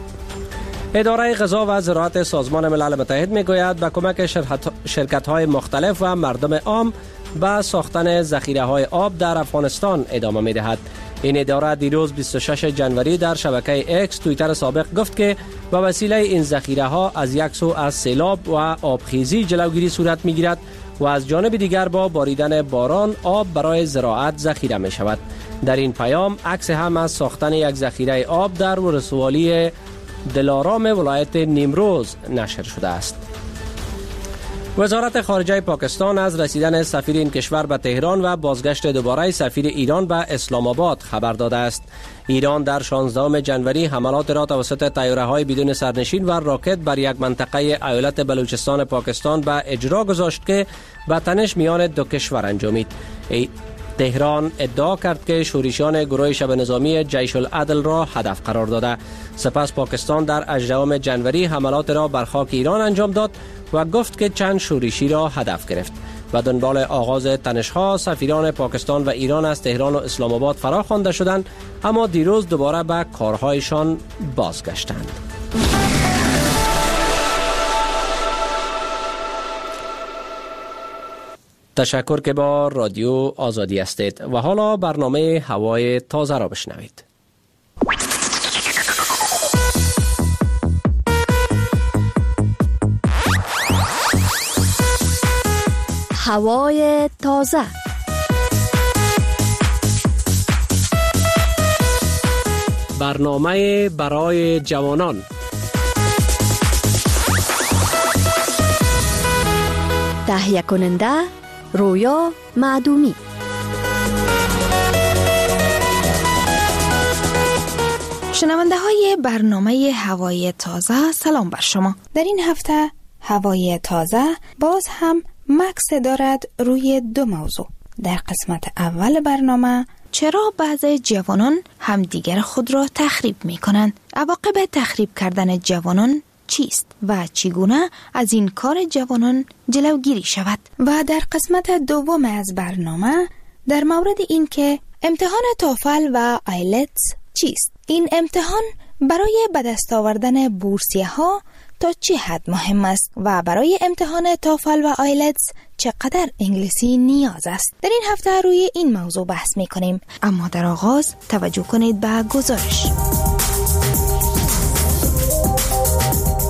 اداره غذا و زراعت سازمان ملل متحد میگوید به کمک شرکت‌های مختلف و مردم عام به ساختن ذخیره‌های آب در افغانستان ادامه می‌دهد. این اداره دیروز 26 جنوری در شبکه اکس توییتر سابق گفت که به وسیله این ذخیره‌ها از یک سو از سیلاب و آبخیزی جلوگیری صورت می‌گیرد و از جانب دیگر با باریدن باران آب برای زراعت ذخیره می‌شود. در این پیام عکس هم از ساختن یک ذخیره آب در ولسوالی دلارام ولایت نیمروز نشر شده است. وزارت خارجه پاکستان از رسیدن سفیر این کشور به تهران و بازگشت دوباره سفیر ایران به اسلام آباد خبر داده است. ایران در 16 جنوری حملات را توسط طیاره‌های بدون سرنشین و راکت بر یک منطقه ایالت بلوچستان پاکستان به اجرا گذاشت که به تنش میان دو کشور انجامید. تهران ادعا کرد که شورشیان گروه شبه نظامی جیش العدل را هدف قرار داده. سپس پاکستان در 18 جنوری حملات را بر خاک ایران انجام داد و گفت که چند شورشی را هدف گرفت. و دنبال آغاز تنش‌ها سفیران پاکستان و ایران از تهران و اسلام آباد فرا خوانده شدند، اما دیروز دوباره به کارهایشان بازگشتند. تشکر که با رادیو آزادی هستید و حالا برنامه هوای تازه را بشنوید. هوای تازه. برنامه برای جوانان. تهیه کننده رویا معدومی. شنونده های برنامه هوای تازه، سلام بر شما. در این هفته هوای تازه باز هم مکس دارد روی 2 موضوع. در قسمت اول برنامه چرا بعضی جوانان همدیگر خود را تخریب می کنند؟ عواقب تخریب کردن جوانان چیست و چگونه از این کار جوانان جلوگیری شود؟ و در قسمت دوم از برنامه در مورد این که امتحان توفل و آیلتس چیست؟ این امتحان برای به دست آوردن بورسیه ها تا چه حد مهم است و برای امتحان توفل و آیلتس چقدر انگلیسی نیاز است؟ در این هفته روی این موضوع بحث می کنیم، اما در آغاز توجه کنید به گزارش.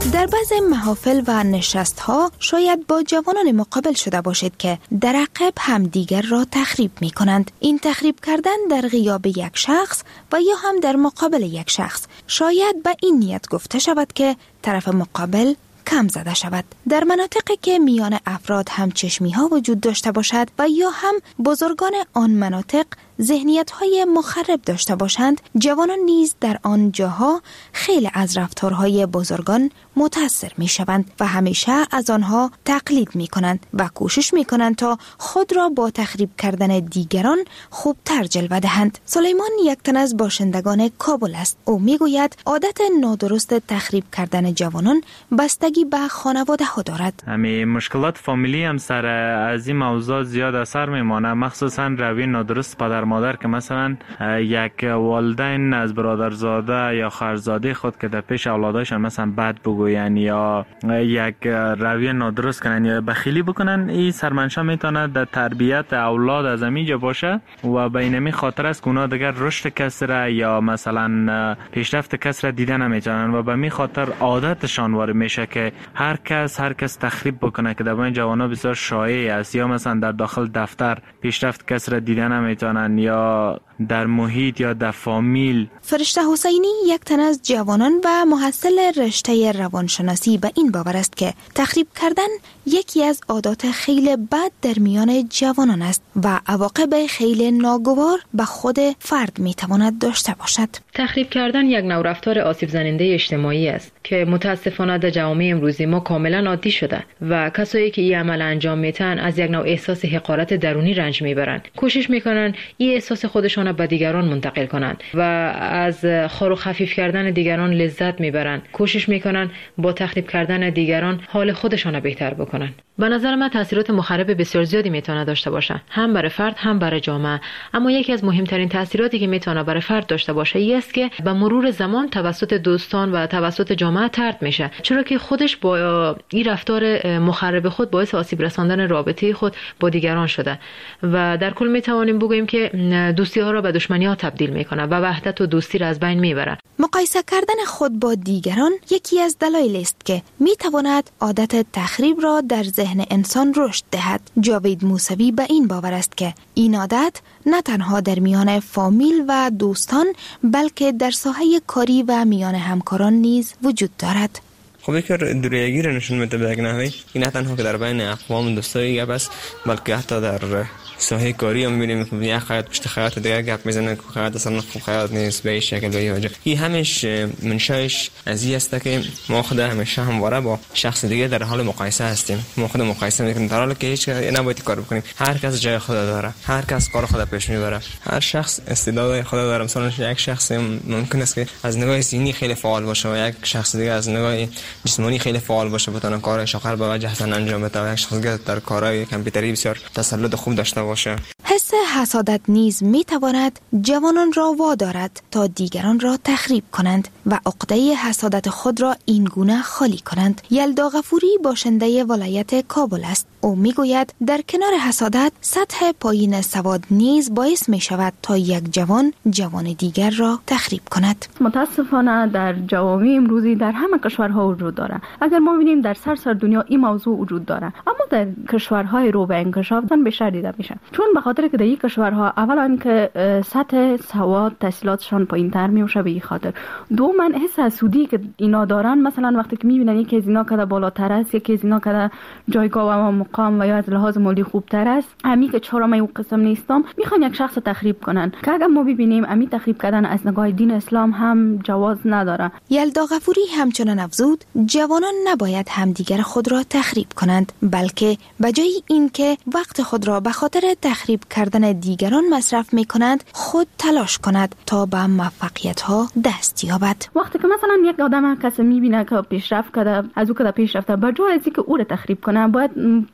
در بعض محافل و نشست‌ها شاید با جوانان مقابل شده باشید که در عقب هم دیگر را تخریب می کنند. این تخریب کردن در غیاب یک شخص و یا هم در مقابل یک شخص شاید به این نیت گفته شود که طرف مقابل کم زده شود. در مناطقی که میان افراد هم چشمی ها وجود داشته باشد و یا هم بزرگان آن مناطق ذهنیت های مخرب داشته باشند، جوانان نیز در آن جاها خیلی از رفتارهای بزرگان متاثر می شوند و همیشه از آنها تقلید می کنند و کوشش می کنند تا خود را با تخریب کردن دیگران خوبتر جلوه دهند. سلیمان یک تن از باشندگان کابل است. او می گوید عادت نادرست تخریب کردن جوانان بستگی به خانواده ها دارد. همین مشکلات فامیلی هم سر از این موضوع زیاد اثر میمانه، مخصوصا روی نادرست پدر مادر که مثلا یک والدین از برادرزاده یا خواهرزاده خود که در پیش اولادشان مثلا بد بگوین یا یک روی نادرست کنن یا بخیلی بکنن، این سرمنشأ میتونه در تربیت اولاد از اینجا باشه و به این خاطر است که اونا دیگر رشد کس را یا مثلا پیشرفت کس را دیده نمیتونن و به می خاطر عادتشان وارد میشه که هر کس تخریب بکنه که در این جوانا بسیار شایع است، یا مثلا در داخل دفتر پیشرفت کس را دیده نمیتونن یا در محیط یا در فامیل. فرشته حسینی یک تن از جوانان و محصل رشته روانشناسی به این باور است که تخریب کردن یکی از عادات خیلی بد در میان جوانان است و عواقب خیلی ناگوار به خود فرد میتواند داشته باشد. تخریب کردن یک نوع رفتار آسیب زننده اجتماعی است که متاسفانه در جامعه امروزی ما کاملا عادی شده و کسایی که این عمل انجام میتن از یک نوع احساس حقارت درونی رنج میبرند. کوشش میکنن این احساس خودشان به دیگران منتقل کنند و از خور و خفیف کردن دیگران لذت میبرند. کوشش میکنن با تخریب کردن دیگران حال خودشان بهتر بکنن. به نظر من تاثیرات مخرب بسیار زیادی میتونه داشته باشه، هم برای فرد هم برای جامعه. اما یکی از مهمترین تاثیراتی که میتونه برای فرد داشته باشه این است که به مرور زمان توسط دوستان و توسط جامعه طرد میشه، چرا که خودش با این رفتار مخرب خود باعث آسیب رساندن رابطه خود با دیگران شده و در کل میتوانیم بگوییم که دوستی ها را به دشمنی ها تبدیل میکنه و وحدت و دوستی را از بین میبره. مقایسه کردن خود با دیگران یکی از دلایل است که میتواند عادت تخریب را در ذهن انسان رشد دهد. جاوید موسوی به این باور است که این عادت نه تنها در میان فامیل و دوستان بلکه در ساحه کاری و میان همکاران نیز وجود دارد. خب یک دوریگی را نشون میده به یک نحوی، این نه تنها که در بین اقوام و دوستایی بس بلکه حتی در ساحه کاری هم می‌بینیم که یک خیاط پشت خیاط دیگه گپ میزنه که خیاط اصلا خوب خیاط نیست به این شکل به این وجه. این همش منشأش از این است که ما خود همیشه همواره با شخص دیگه در حال مقایسه هستیم. ما خود مقایسه می‌کنیم در حالی که هیچ نباید کار بکنیم. هر کس جای خود داره، هر کس کار خود پیش میبره، هر شخص استعداد خود داره. مثلا یک شخص ممکن است که از نگاه ذهنی خیلی فعال باشه و یک شخص دیگه از نگاه جسمانی خیلی فعال باشه، بتونه کارش آخر به وجه حسن انجام بده و یک شخص دیگه در کارهای کامپیوتری بسیار تسلط خوب داشته باشه. حس حسادت نیز می تواند جوانان را وادارد تا دیگران را تخریب کنند و عقده حسادت خود را این گونه خالی کنند. یلدا غفوری باشنده ولایت کابل است. او می گوید در کنار حسادت سطح پایین سواد نیز باعث می شود تا یک جوان دیگر را تخریب کند. متاسفانه در جوامع امروزی در همه کشورها وجود دارد. اگر ما ببینیم در سراسر دنیا این موضوع وجود دارد، اما در کشورهای رو به انکشاف بیشتر دیده میشه، چون به خاطر که در این کشورها اولا که سطح سواد تحصیلاتشان پایین‌تر میشه، به این خاطر دوما حس حسودی که اینا دارن، مثلا وقتی که میبینن یکی از اینا کده بالاتر است، یکی از اینا کده جایگاه و مقام و یا از لحاظ مالی خوبتر است، امی که چهارم او قسم نیستم، میخوان یک شخص تخریب کنن که اگر ما ببینیم امی تخریب کردن از نگاه دین اسلام هم جواز نداره. یلدا غفوری همچنان افزود جوانان نباید همدیگر خود را تخریب کنند، بلکه بجای اینکه وقت خود را به خاطر تخریب کردن دیگران مصرف می‌کنند، خود تلاش کند تا به موفقیت‌ها دست یابد. وقتی که مثلا یک آدم کسی می‌بینه که پیشرفت کرده، از او که پیشرفته، بجای از اینکه او را تخریب کنه، باید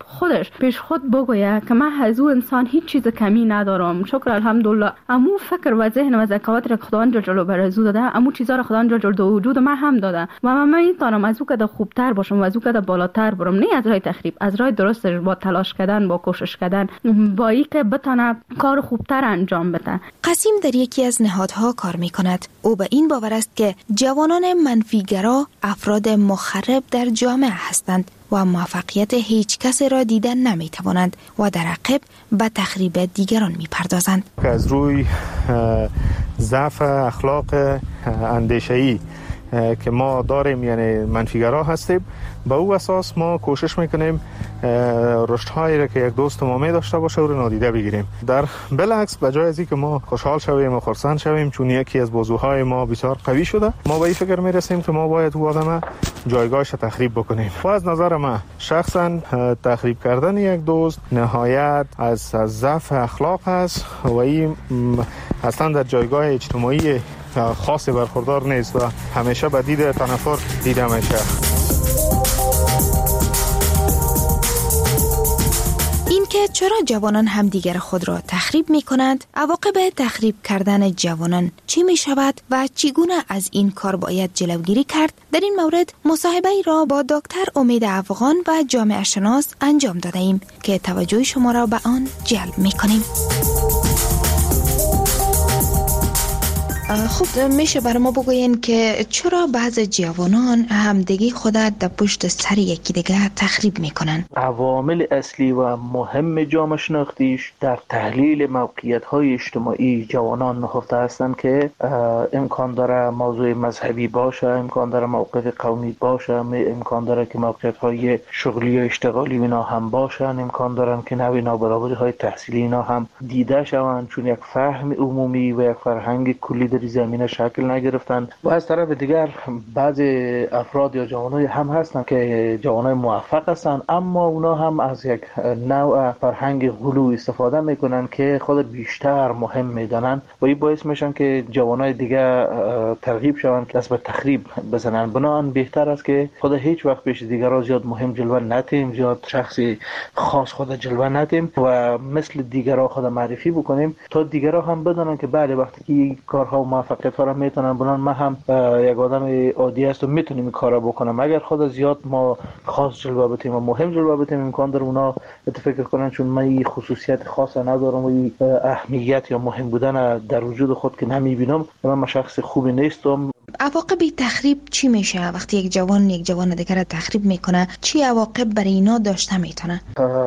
خودش پیش خود بگویه که من از او انسان هیچ چیز کمی ندارم، شکر الحمدلله، امو فکر و ذهن و ذکاوت را خداوند جل بر از او داده، امو چیزا را خداوند جل دو وجود من هم داده و من میتونم از او کده خوبتر باشم و از او کده بالاتر برم، نه از راه تخریب، از راه درست، با تلاش کردن، با کوشش کردن، با اینکه بتونه کار خوبتر انجام بده. قاسم در یکی از نهادها کار میکند. او به این باور است که جوانان منفیگرا افراد مخرب در جامعه هستند و موفقیت هیچ کسی را دیدن نمیتوانند و در عقب به تخریب دیگران میپردازند. از روی ضعف اخلاق اندیشه‌ای که ما داریم، یعنی منفیگرا هستیم، با او اساس ما کوشش میکنیم رشدهایی را که یک دوست ما می داشته باشه او را نادیده بگیریم. در بالعکس بجای از اینکه ما خوشحال شویم و خرسند شویم چون یکی از بازوهای ما بسیار قوی شده، ما به این فکر میرسیم که ما باید او آدم جایگاهش تخریب بکنیم. و از نظر من شخصا تخریب کردن یک دوست نهایت از ضعف اخلاق است و این اصلا در جایگاه اجتماعی خاصی برخوردار نیست و همیشه به دید تنفر دیده میشه. اینکه چرا جوانان همدیگر خود را تخریب می کنند، عواقب تخریب کردن جوانان چی می شود و چگونه از این کار باید جلوگیری کرد، در این مورد مصاحبه را با دکتر امید افغان و جامعه شناس انجام داده ایم که توجه شما را به آن جلب می کنیم. خب میشه برای ما بگوین که چرا بعض جوانان همدیگه خود در پشت سر یکی دیگه تخریب میکنن؟ عوامل اصلی و مهم جامعه شناختیش در تحلیل موقعیت‌های اجتماعی جوانان نهفته هستند که امکان داره موضوع مذهبی باشه، امکان داره موقف قومی باشه، امکان داره که موقعیت‌های شغلی و اشتغالی اینا هم باشن، امکان دارن که نوع نابرابری‌های تحصیلی اینا هم دیده شوند چون یک فهم عمومی و یک فرهنگ کلی در زمینه شکل نگرفتن. و از طرف دیگر بعض افراد یا جوانای هم هستن که جوانای موفق هستن اما اونا هم از یک نوع فرهنگ غلو استفاده میکنن که خود بیشتر مهم میدانن و این باعث میشن که جوانای دیگه ترغیب شوند که دست به تخریب بزنن. بنابراین بهتر است که خود هیچ وقت پیش دیگران زیاد مهم جلوه ندیم، زیاد شخصی خاص خود جلوه ندیم و مثل دیگران خود معرفی بکنیم تا دیگران هم بدونن که بله وقتی که کارها و موفقیت ها را میتونن بنان من هم یک آدم عادی است و میتونم این کارا بکنم. اگر خود زیاد ما خاص جلوه بدیم و مهم جلوه بدیم امکان داره اونا فکر کنن چون من این خصوصیت خاص ندارم و این اهمیت یا مهم بودن در وجود خود که نمیبینم من شخص خوبی نیستم. عواقب تخریب چی میشه وقتی یک جوان دیگر را تخریب میکنه؟ چی عواقب برای اینا داشته میتونه؟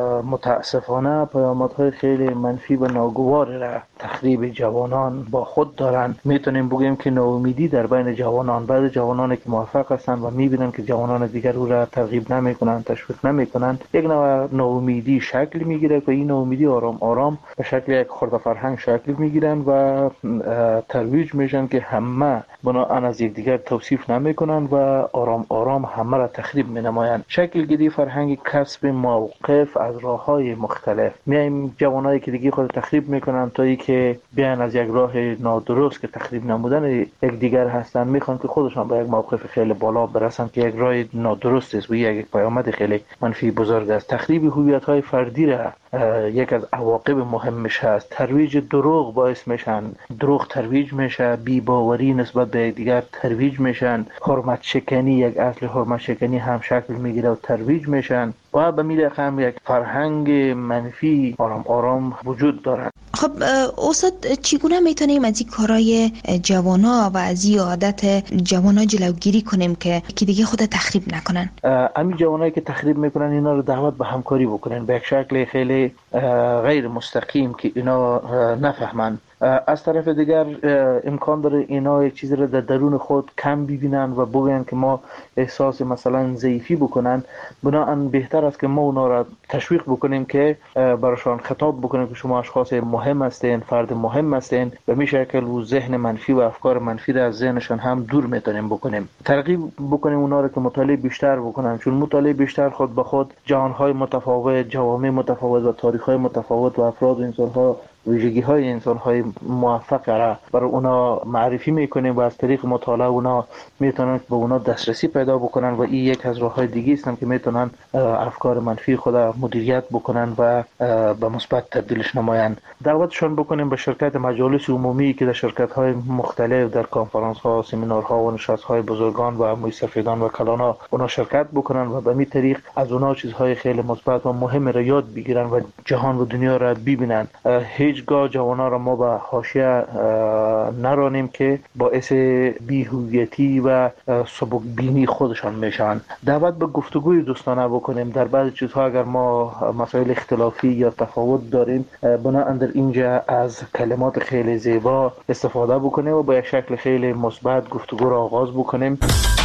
متاسفانه پیامدهای خیلی منفی و ناگوار را تخریب جوانان با خود دارن. میتونیم بگیم که ناامیدی در بین جوانان، بعضی جوانانی که موفق هستن و میبینن که جوانان دیگر او را ترغیب نمیکنن، تشویق نمیکنن، یک نوع ناامیدی شکل میگیره که این ناامیدی آرام آرام به شکل یک خرده فرهنگ شکل میگیرن و ترویج میشن که همه بناهن از یک دیگر توصیف نمیکنن و آرام آرام همه را تخریب مینمایند. شکل گیری فرهنگ کسب موقف از راههای مختلف. میایم جوانایی که دیگه خود تخریب میکنن تا که بیان از یک راه نادرست که تخریب نمودن یک دیگر هستن میخوان که خودشان به یک موقف خیلی بالا برسن که یک راه نادرست است و یک پیامد خیلی منفی بزرگ است. تخریب هویت‌های فردی را یک از عواقب مهمش هست. ترویج دروغ باعث میشن، دروغ ترویج میشه، بی‌باوری نسبت به دیگر ترویج میشن، حرمت شکنی یک اصل حرمت شکنی هم شکل میگیره و ترویج میشن و به میل هم یک فرهنگ منفی آرام آرام وجود دارد. خب استاد چگونه میتونیم از این کارهای جوانا و از این عادت جوانا جلوگیری کنیم که دیگه خود تخریب نکنن؟ همین جوانایی که تخریب میکنن اینا رو دعوت به همکاری بکنن به یک شکل خیلی غیر مستقیم که اینا نفهمن. از طرف دیگر امکان داره اینا یک چیزی رو در درون خود کم ببینن و بگن که ما احساس مثلا ضعیفی بکنن. بنابراین بهتر است که ما اونا را تشویق بکنیم که براشان خطاب بکنیم که شما اشخاص مهم هستین، فرد مهم هستین و می شکل و ذهن منفی و افکار منفی را از ذهنشان هم دور میتونیم بکنیم. ترغیب بکنیم اونا را که مطالعه بیشتر بکنن چون مطالعه بیشتر خود به خود جهانهای متفاوت، جوامع متفاوت و تاریخ‌های متفاوت و افراد و انسان‌ها ویژگی های انسان های موفق را برای اونا معرفی میکنیم و از طریق مطالعه اونا میتونن به اونا دسترسی پیدا بکنن و این یک از راههای دیگه است که میتونن افکار منفی خود مدیریت بکنن و به مثبت تبدیلش نمایند. دعوتشون بکنیم به شرکت مجالس عمومی که در شرکت های مختلف در کنفرانس ها، سمینارها و نشست های بزرگان و موسفیدان و کلانا اونا شرکت بکنن و به این طریق از اونا چیزهای خیلی مثبت و مهم را یاد بگیرن و جهان و دنیا را ببینن. هیچگاه جوانا را ما به حاشیه نرانیم که باعث بی‌هویتی و سبک بینی خودشان میشن. دعوت به گفتگوی دوستانه بکنیم. در بعضی چیزها اگر ما مسائل اختلافی یا تفاوت داریم بنابراین در اینجا از کلمات خیلی زیبا استفاده بکنیم و با یک شکل خیلی مثبت گفتگو را آغاز بکنیم.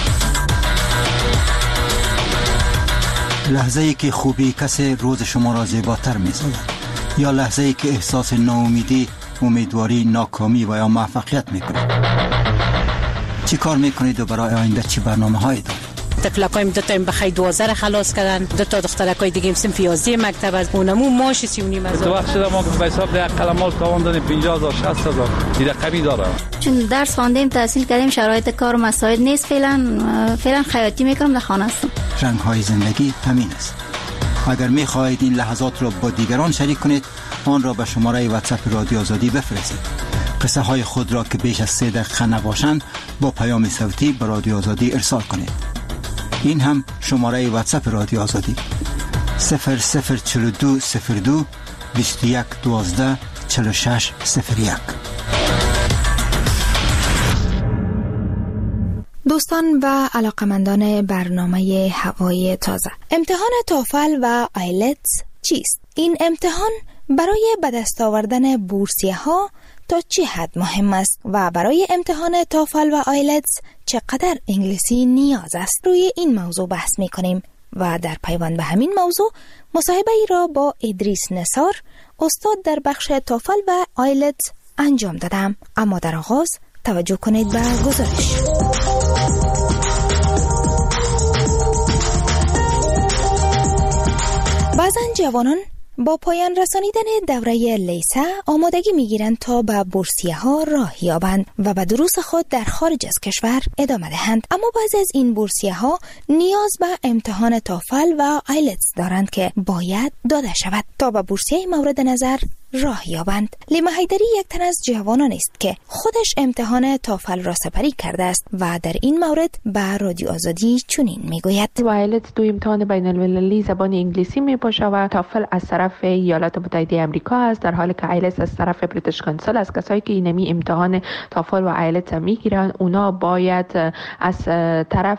لحظه‌ای که خوبی کسی روز شما را زیباتر می‌سازد یا لحظه‌ای که احساس ناامیدی، امیدواری، ناکامی و یا موفقیت می‌کنید. چی کار می‌کنید و برای آینده چی برنامه‌هایی دارید؟ تفلقایم دو تا بخای 12 را خلاص کردن، دو تا دخترکای دیگه هم صنف 11 مکتب از اونمو ماش 39 هزار. تو وقت شده ما به حساب ده قلمال تاوان دادیم 50000 60000 این رقمی داره. چون درس خواندیم تحصیل کردیم شرایط کار و مساعد نیست فعلا خیاطی میکنم در خانه هستم. رنگ‌های زندگی همین است. اگر می‌خواهید این لحظات را با دیگران شریک کنید آن را به شماره واتساپ رادیو آزادی بفرستید. قصه های خود را که بیش از 3 دقیقه نباشند با پیام صوتی به رادیو آزادی ارسال کنید. این هم شماره واتساپ رادیو آزادی 004202 21 12 46 01. دوستان و علاقمندان برنامه هوای تازه، امتحان توفل و آیلتس چیست؟ این امتحان برای به دست آوردن بورسیه ها تا چه حد مهم است و برای امتحان توفل و آیلتس چقدر انگلیسی نیاز است؟ روی این موضوع بحث می کنیم و در پیوند به همین موضوع مصاحبه ای را با ادریس نثار استاد در بخش توفل و آیلتس انجام دادم. اما در آغاز توجه کنید به گزارش. بعضن جوانان با پایان رسانیدن دوره لیسه آمادگی میگیرند تا به بورسیه ها راه یابند و به دروس خود در خارج از کشور ادامه دهند. اما بعضی از این بورسیه ها نیاز به امتحان توفل و آیلتس دارند که باید داده شود تا به بورسیه مورد نظر راه یابند. لیما حیدری یک تن از جوانان است که خودش امتحان توفل را سپری کرده است و در این مورد به رادیو آزادی چنین میگوید: آیلتس دو امتحان بین المللی زبان انگلیسی می باشه و توفل از طرف ایالات متحده آمریکا است، در حالی که آیلتس از طرف بریتیش کانسل است. کسایی که اینمی امتحان توفل و آیلتس میگیرن اونا باید از طرف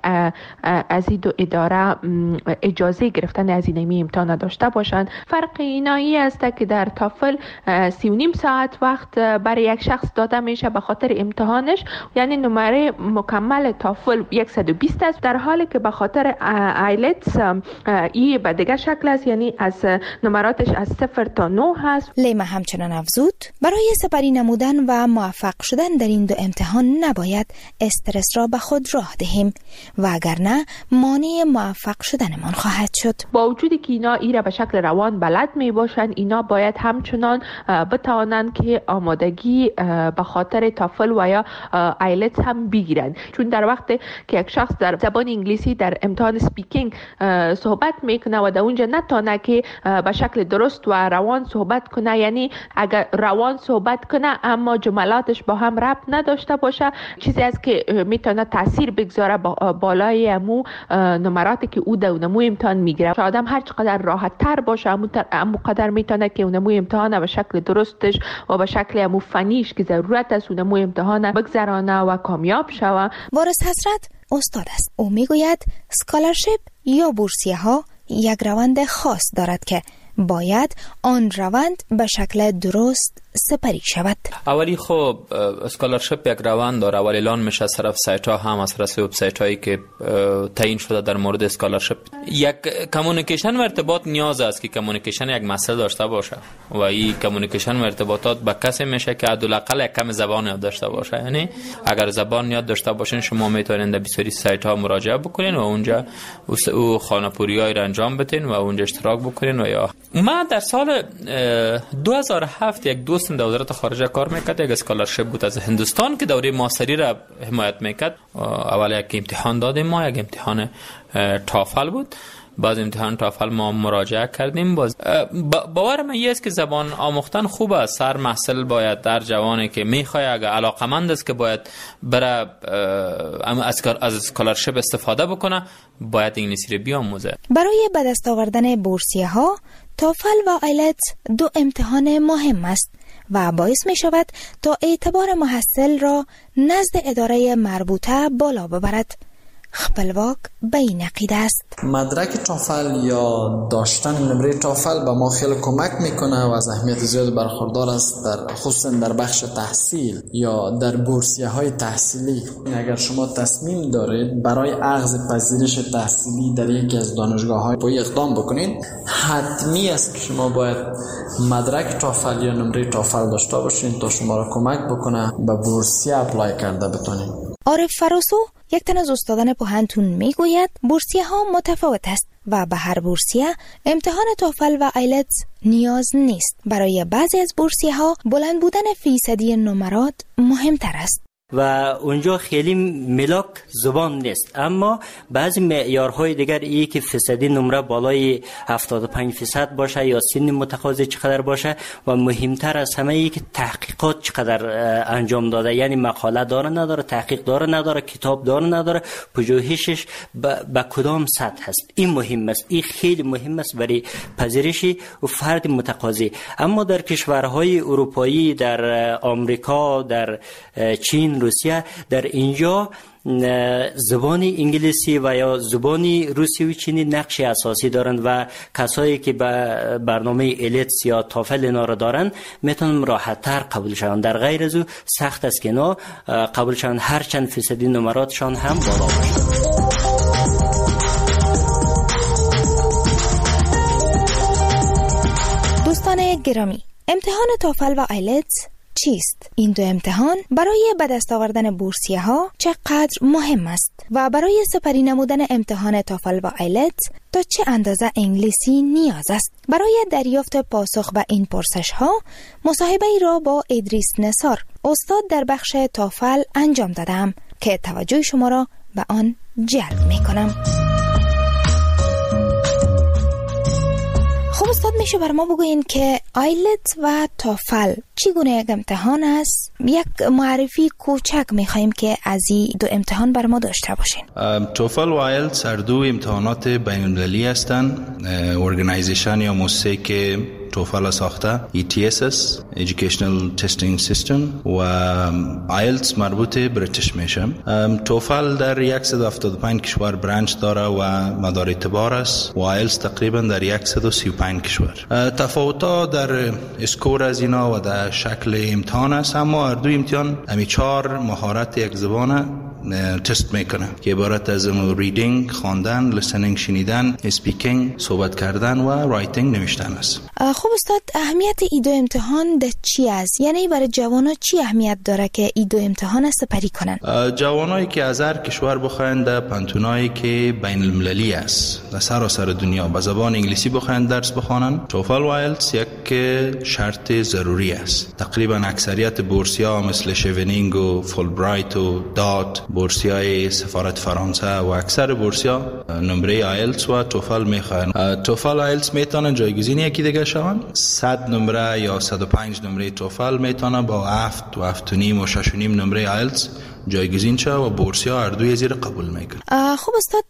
از این دو اداره اجازه گرفتن از اینمی امتحان داشته باشند. فرق اینایی است که در توفل 3.5 ساعت وقت برای یک شخص داده میشه به خاطر امتحانش، یعنی نمره مکمل توفل 120 است، در حالی که به خاطر آیلتس ای به دیگه شکل است، یعنی از نمراتش از 0 تا 9 هست. لیما همچنان افزود برای سپری نمودن و موفق شدن در این دو امتحان نباید استرس را به خود راه دهیم و اگر نه مانع موفق شدنمان خواهد شد. با وجودی که اینا ایره به شکل روان بلد می باشن، اینا باید همچنان بتوانند که آمادگی به خاطر توفل و یا آیلتس هم بگیرن، چون در وقت که یک شخص در زبان انگلیسی در امتحان سپیکینگ صحبت میکنه و در اونجا نتونه که به شکل درست و روان صحبت کنه، یعنی اگر روان صحبت کنه اما جملاتش با هم ربط نداشته باشه، چیزی است که میتونه تاثیر بگذاره بالای امو نمراتی که او در اونمو امتحان میگیره. آدم هر چقدر راحت تر باشه امو قدر میتونه که اونمو امتحان به شکل درستش و به شکل امو فنیش که ضرورت است اونمو امتحان بگذرانه و کامیاب شوه. وارث حسرت استاد است. او میگوید اسکالرشیپ یا بورسیه ها یک روند خاص دارد که باید آن روند به شکل درست سپری شود. اولی خب اسکالرشیپ یک روند داره، اولی اعلان میشه از طرف سایت ها، هم از طرف وبسایت هایی که تعیین شده در مورد اسکالرشیپ. یک کمیونیکیشن و ارتباط نیاز است که کمیونیکیشن یک مسئله داشته باشه و این کمیونیکیشن و ارتباطات با کسی میشه که حداقل یک کم زبان یاد داشته باشه. یعنی اگر زبان یاد داشته باشین شما میتونید در بسیاری سایت ها مراجعه بکنین و اونجا او خانه‌پوریایی را انجام بدین و اونجا اشتراک بکنین و یا من در سال 2007 یک دوستم در وزارت خارجه کار میکرد، یک اسکالرشپ بود از هندوستان که دوره ماستری را حمایت میکرد. اول یک امتحان دادیم ما، یک امتحان تافل بود. باز امتحان تافل ما مراجعه کردیم. باور من است که زبان آموختن خوب است. هر محصل باید در جوانی که میخواد اگر علاقمند است که باید بره از اسکالرشپ استفاده بکنه، باید انگلیسی رو بیاموزه. برای به دست آوردن بورسیه ها تافل و آیلتس دو امتحان مهم است و باعث می شود تا اعتبار محصل را نزد اداره مربوطه بالا ببرد. خپلواک به این عقیده است. مدرک تافل یا داشتن نمره تافل به ما خیلی کمک میکنه و از اهمیت زیاد برخوردار است، خصوصا در بخش تحصیل یا در بورسیه های تحصیلی. اگر شما تصمیم دارید برای اخذ پذیرش تحصیلی در یکی از دانشگاه‌های پایه اقدام بکنید، حتمی است که شما باید مدرک تافل یا نمره تافل داشته باشین تا شما را کمک بکنه به بورسیه اپلای کرده بتونید. عارف فراسو یک تن از استادان پوهنتون میگوید بورسیه ها متفاوت است و به هر بورسیه امتحان تافل و آیلتس نیاز نیست. برای بعضی از بورسیه ها بلند بودن فیصدی نمرات مهمتر است و اونجا خیلی ملاک زبان نیست، اما بعضی معیارهای دیگر ای که فیصدی نمره بالای 75% باشه یا سن متقاضی چقدر باشه و مهمتر از همه ای که تحقیقات چقدر انجام داده، یعنی مقاله داره نداره، تحقیق داره نداره، کتاب داره نداره، پژوهشش به کدام سطح هست. این مهم است، این خیلی مهم است برای پذیرش و فرد متقاضی. اما در کشورهای اروپایی، در آمریکا، در چین، روسیه، در اینجا زبان انگلیسی و یا زبان روسی و چینی نقش اساسی دارند و کسایی که به برنامه ایلتس یا تافل اینا را دارند میتونن راحت تر قبول شوند. در غیر از او سخت است که اینا قبول شوند، هر چند فیصدی نمراتشان هم بالا باشه. دوستان گرامی، امتحان تافل و آیلتس چیست؟ این دو امتحان برای به دست آوردن بورسیه ها چقدر مهم است و برای سپری نمودن امتحان تافل و آیلتس تا چه اندازه انگلیسی نیاز است؟ برای دریافت پاسخ به این پرسش ها مصاحبه ای را با ادریس نثار، استاد در بخش تافل انجام دادم که توجه شما را به آن جلب می کنم. خب استاد، میشه بر ما بگوین که آیلتس و تافل چگونه یک امتحان است؟ یک معرفی کوچک میخوایم که از این دو امتحان بر ما داشته باشین. توفل و آیلتس هر دو امتحانات بین المللی هستند. ارگانایزیشن یا مؤسسه که توفل ساخته ETSS Educational Testing System و آیلتس مربوط بریتیش میشه. توفل در 175 کشور برانچ داره و مدار اعتبار است و آیلتس تقریبا در 135 کشور. تفاوت‌ها در اسکور از اینا و در شکل امتحان است، اما هر دو امتحان همی 4 مهارت یک زبان تست میکنه که عبارت از ریدینگ، خواندن، لیسنینگ شنیدن، اسپیکینگ صحبت کردن و رایتینگ نوشتن است. خب استاد، اهمیت این دو امتحان ده چی است؟ یعنی برای جوانا چی اهمیت داره که این دو امتحان سپری کنن؟ جوانایی که از هر کشور بخواین در پانتونایی که بین المللی است در سراسر دنیا به زبان انگلیسی بخواین درس بخوانن، توفل و آیلتس یک شرط ضروری است. تقریبا اکثریت بورسیا مثل شیونینگ و فولبرایت و دات، بورسیای سفارت فرانسه و اکثر بورسیا نمره آیلتس و توفل میخواین. توفل و آیلتس میتونن جایگزین یکی دیگه شون. 100 نمره یا 105 نمره توفل میتونه با 7 و 7.5 و 6.5 نمره آیلتس جایگزین شه و بورسیا هر دوی زیر قبول میکنه. خب استاد،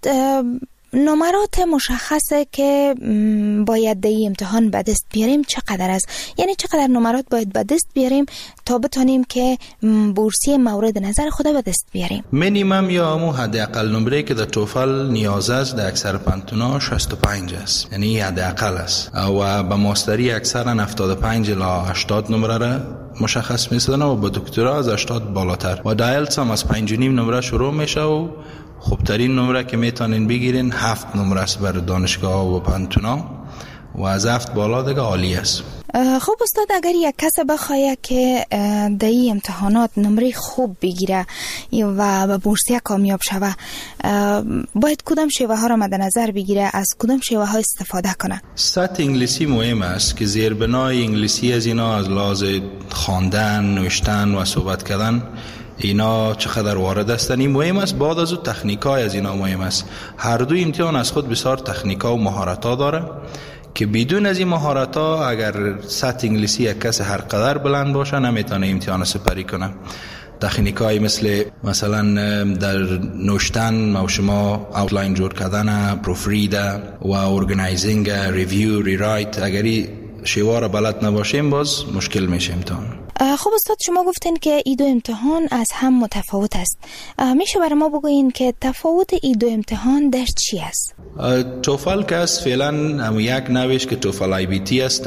نمرات مشخصه که باید در این امتحان به دست بیاریم چقدر است؟ یعنی چقدر نمرات باید به دست بیاریم تا بتونیم که بورسیه مورد نظر خود به دست بیاریم؟ مینیمم یا همون حداقل نمره که در توفل نیاز است در اکثر پانتونا 65 است، یعنی حداقل است و به ماستری اکثرا 75 الی 80 نمره را مشخص می‌سازن و با دکترا از 80 بالاتر و آیلتس هم از 5.5 نمره شروع میشه و خوبترین نمره که میتونین بگیرین 7 نمره است برای دانشگاه و پانتونا و از 7 بالا دیگه عالی است. خب استاد، اگر یک کس بخواه که در این امتحانات نمره خوب بگیره، و به بورسیه کامیاب شوه، باید کدام شیوه ها را مد نظر بگیره، از کدام شیوه ها استفاده کنه؟ سطح انگلیسی مهم است که زیربنای انگلیسی از اینا از لحاظ خواندن، نوشتن و صحبت کردن اینا چقدر وارد هستن این مهم است. بعد از اون تکنیکای از اینا مهم است. هر دو امتحان از خود بسیار تکنیکا و مهارت‌ها داره که بدون از این مهارت‌ها اگر سطح انگلیسی یک کس هر قدر بلند باشه نمیتونه امتحان سپری کنه. تکنیکای مثلا در نوشتن و شما اوتلاین جور کردن، پروف رید و ارگنایزینگ، ریویو، ریرایت، اگری شیوه را بلد نباشیم باز مشکل میشه امتحان. خب استاد شما گفتین که ای دو امتحان از هم متفاوت است. میشه برای ما بگوین که تفاوت ای دو امتحان در چی است؟ توفل که است فعلا هم یک نویش که توفل آی بی تی است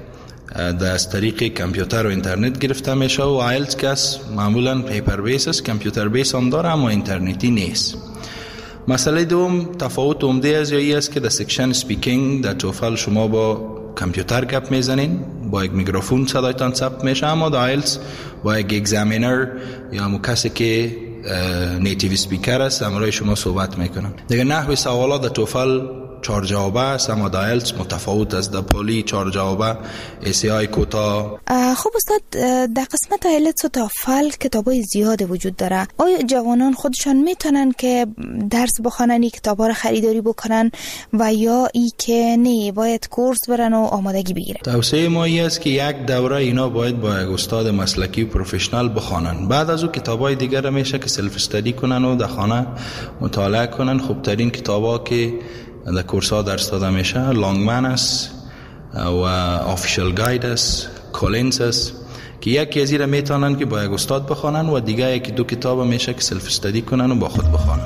از طریق کامپیوتر و اینترنت گرفته میشه و آیلتس که است معمولا پیپر بیس است، کامپیوتر بیس هم داره اما اینترنتی نیست. مسئله دوم تفاوت عمده از یایی است که در سکشن سپیکینگ در توفل شما با کامپیوتر گپ میزنین، با یک میکروفون صدایتان ثبت میشه، اما در آیلتس با یک اگزامینر یا همون کسی که نیتیو سپیکر است همراه شما صحبت میکنن. دیگه نحوی سوالات در توفل 4 جوابه است اما در آیلتس متفاوت است. در پولی 4 جوابه، ایسی آی کوتا. خب استاد در قسمت آیلتس و توفل کتابای زیاد وجود داره. آیا جوانان خودشان میتونن که درس بخونن، کتابا رو خریداری بکنن و یا ای که نه باید کورس برن و آمادگی بگیرن؟ توصیه ما ای است که یک دوره اینا باید با یک استاد مسلکی و پروفشنال بخونن. بعد از او کتابای دیگر میشه که سلف استادی کنن و در خانه مطالعه کنن. خوبترین کتابا که در کورس ها درس داده میشه لانگمن است و آفیشال گاید است، کولینز است که یکی از اینا میتونن که با یک استاد بخونن و دیگه یکی دو کتاب میشه که سلف استادی کنن و با خود بخونن.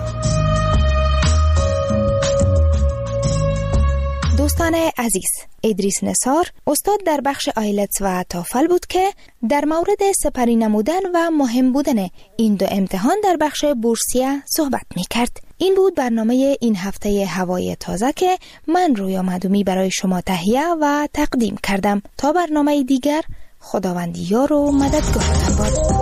دوستان عزیز، ادریس نثار استاد در بخش آیلتس و توفل بود که در مورد سپری نمودن و مهم بودن این دو امتحان در بخش بورسیه صحبت می کرد. این بود برنامه این هفته هوای تازه که من رویا معدومی برای شما تهیه و تقدیم کردم. تا برنامه دیگر خداوند یار و مددگارتان باد.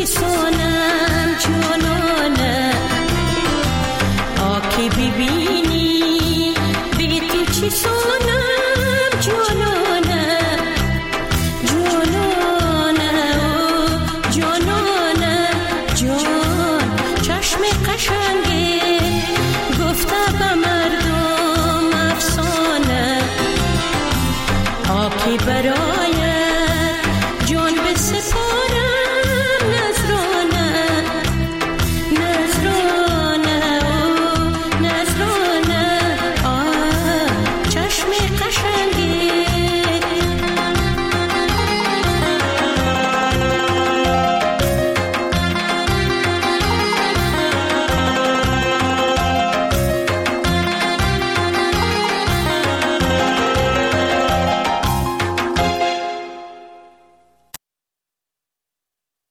سونم جانانه آکی ببینی بی تو چی سونم جانانه جانانه جانانه جان چشم قشنگه گفته به مردم افسانه آکی برای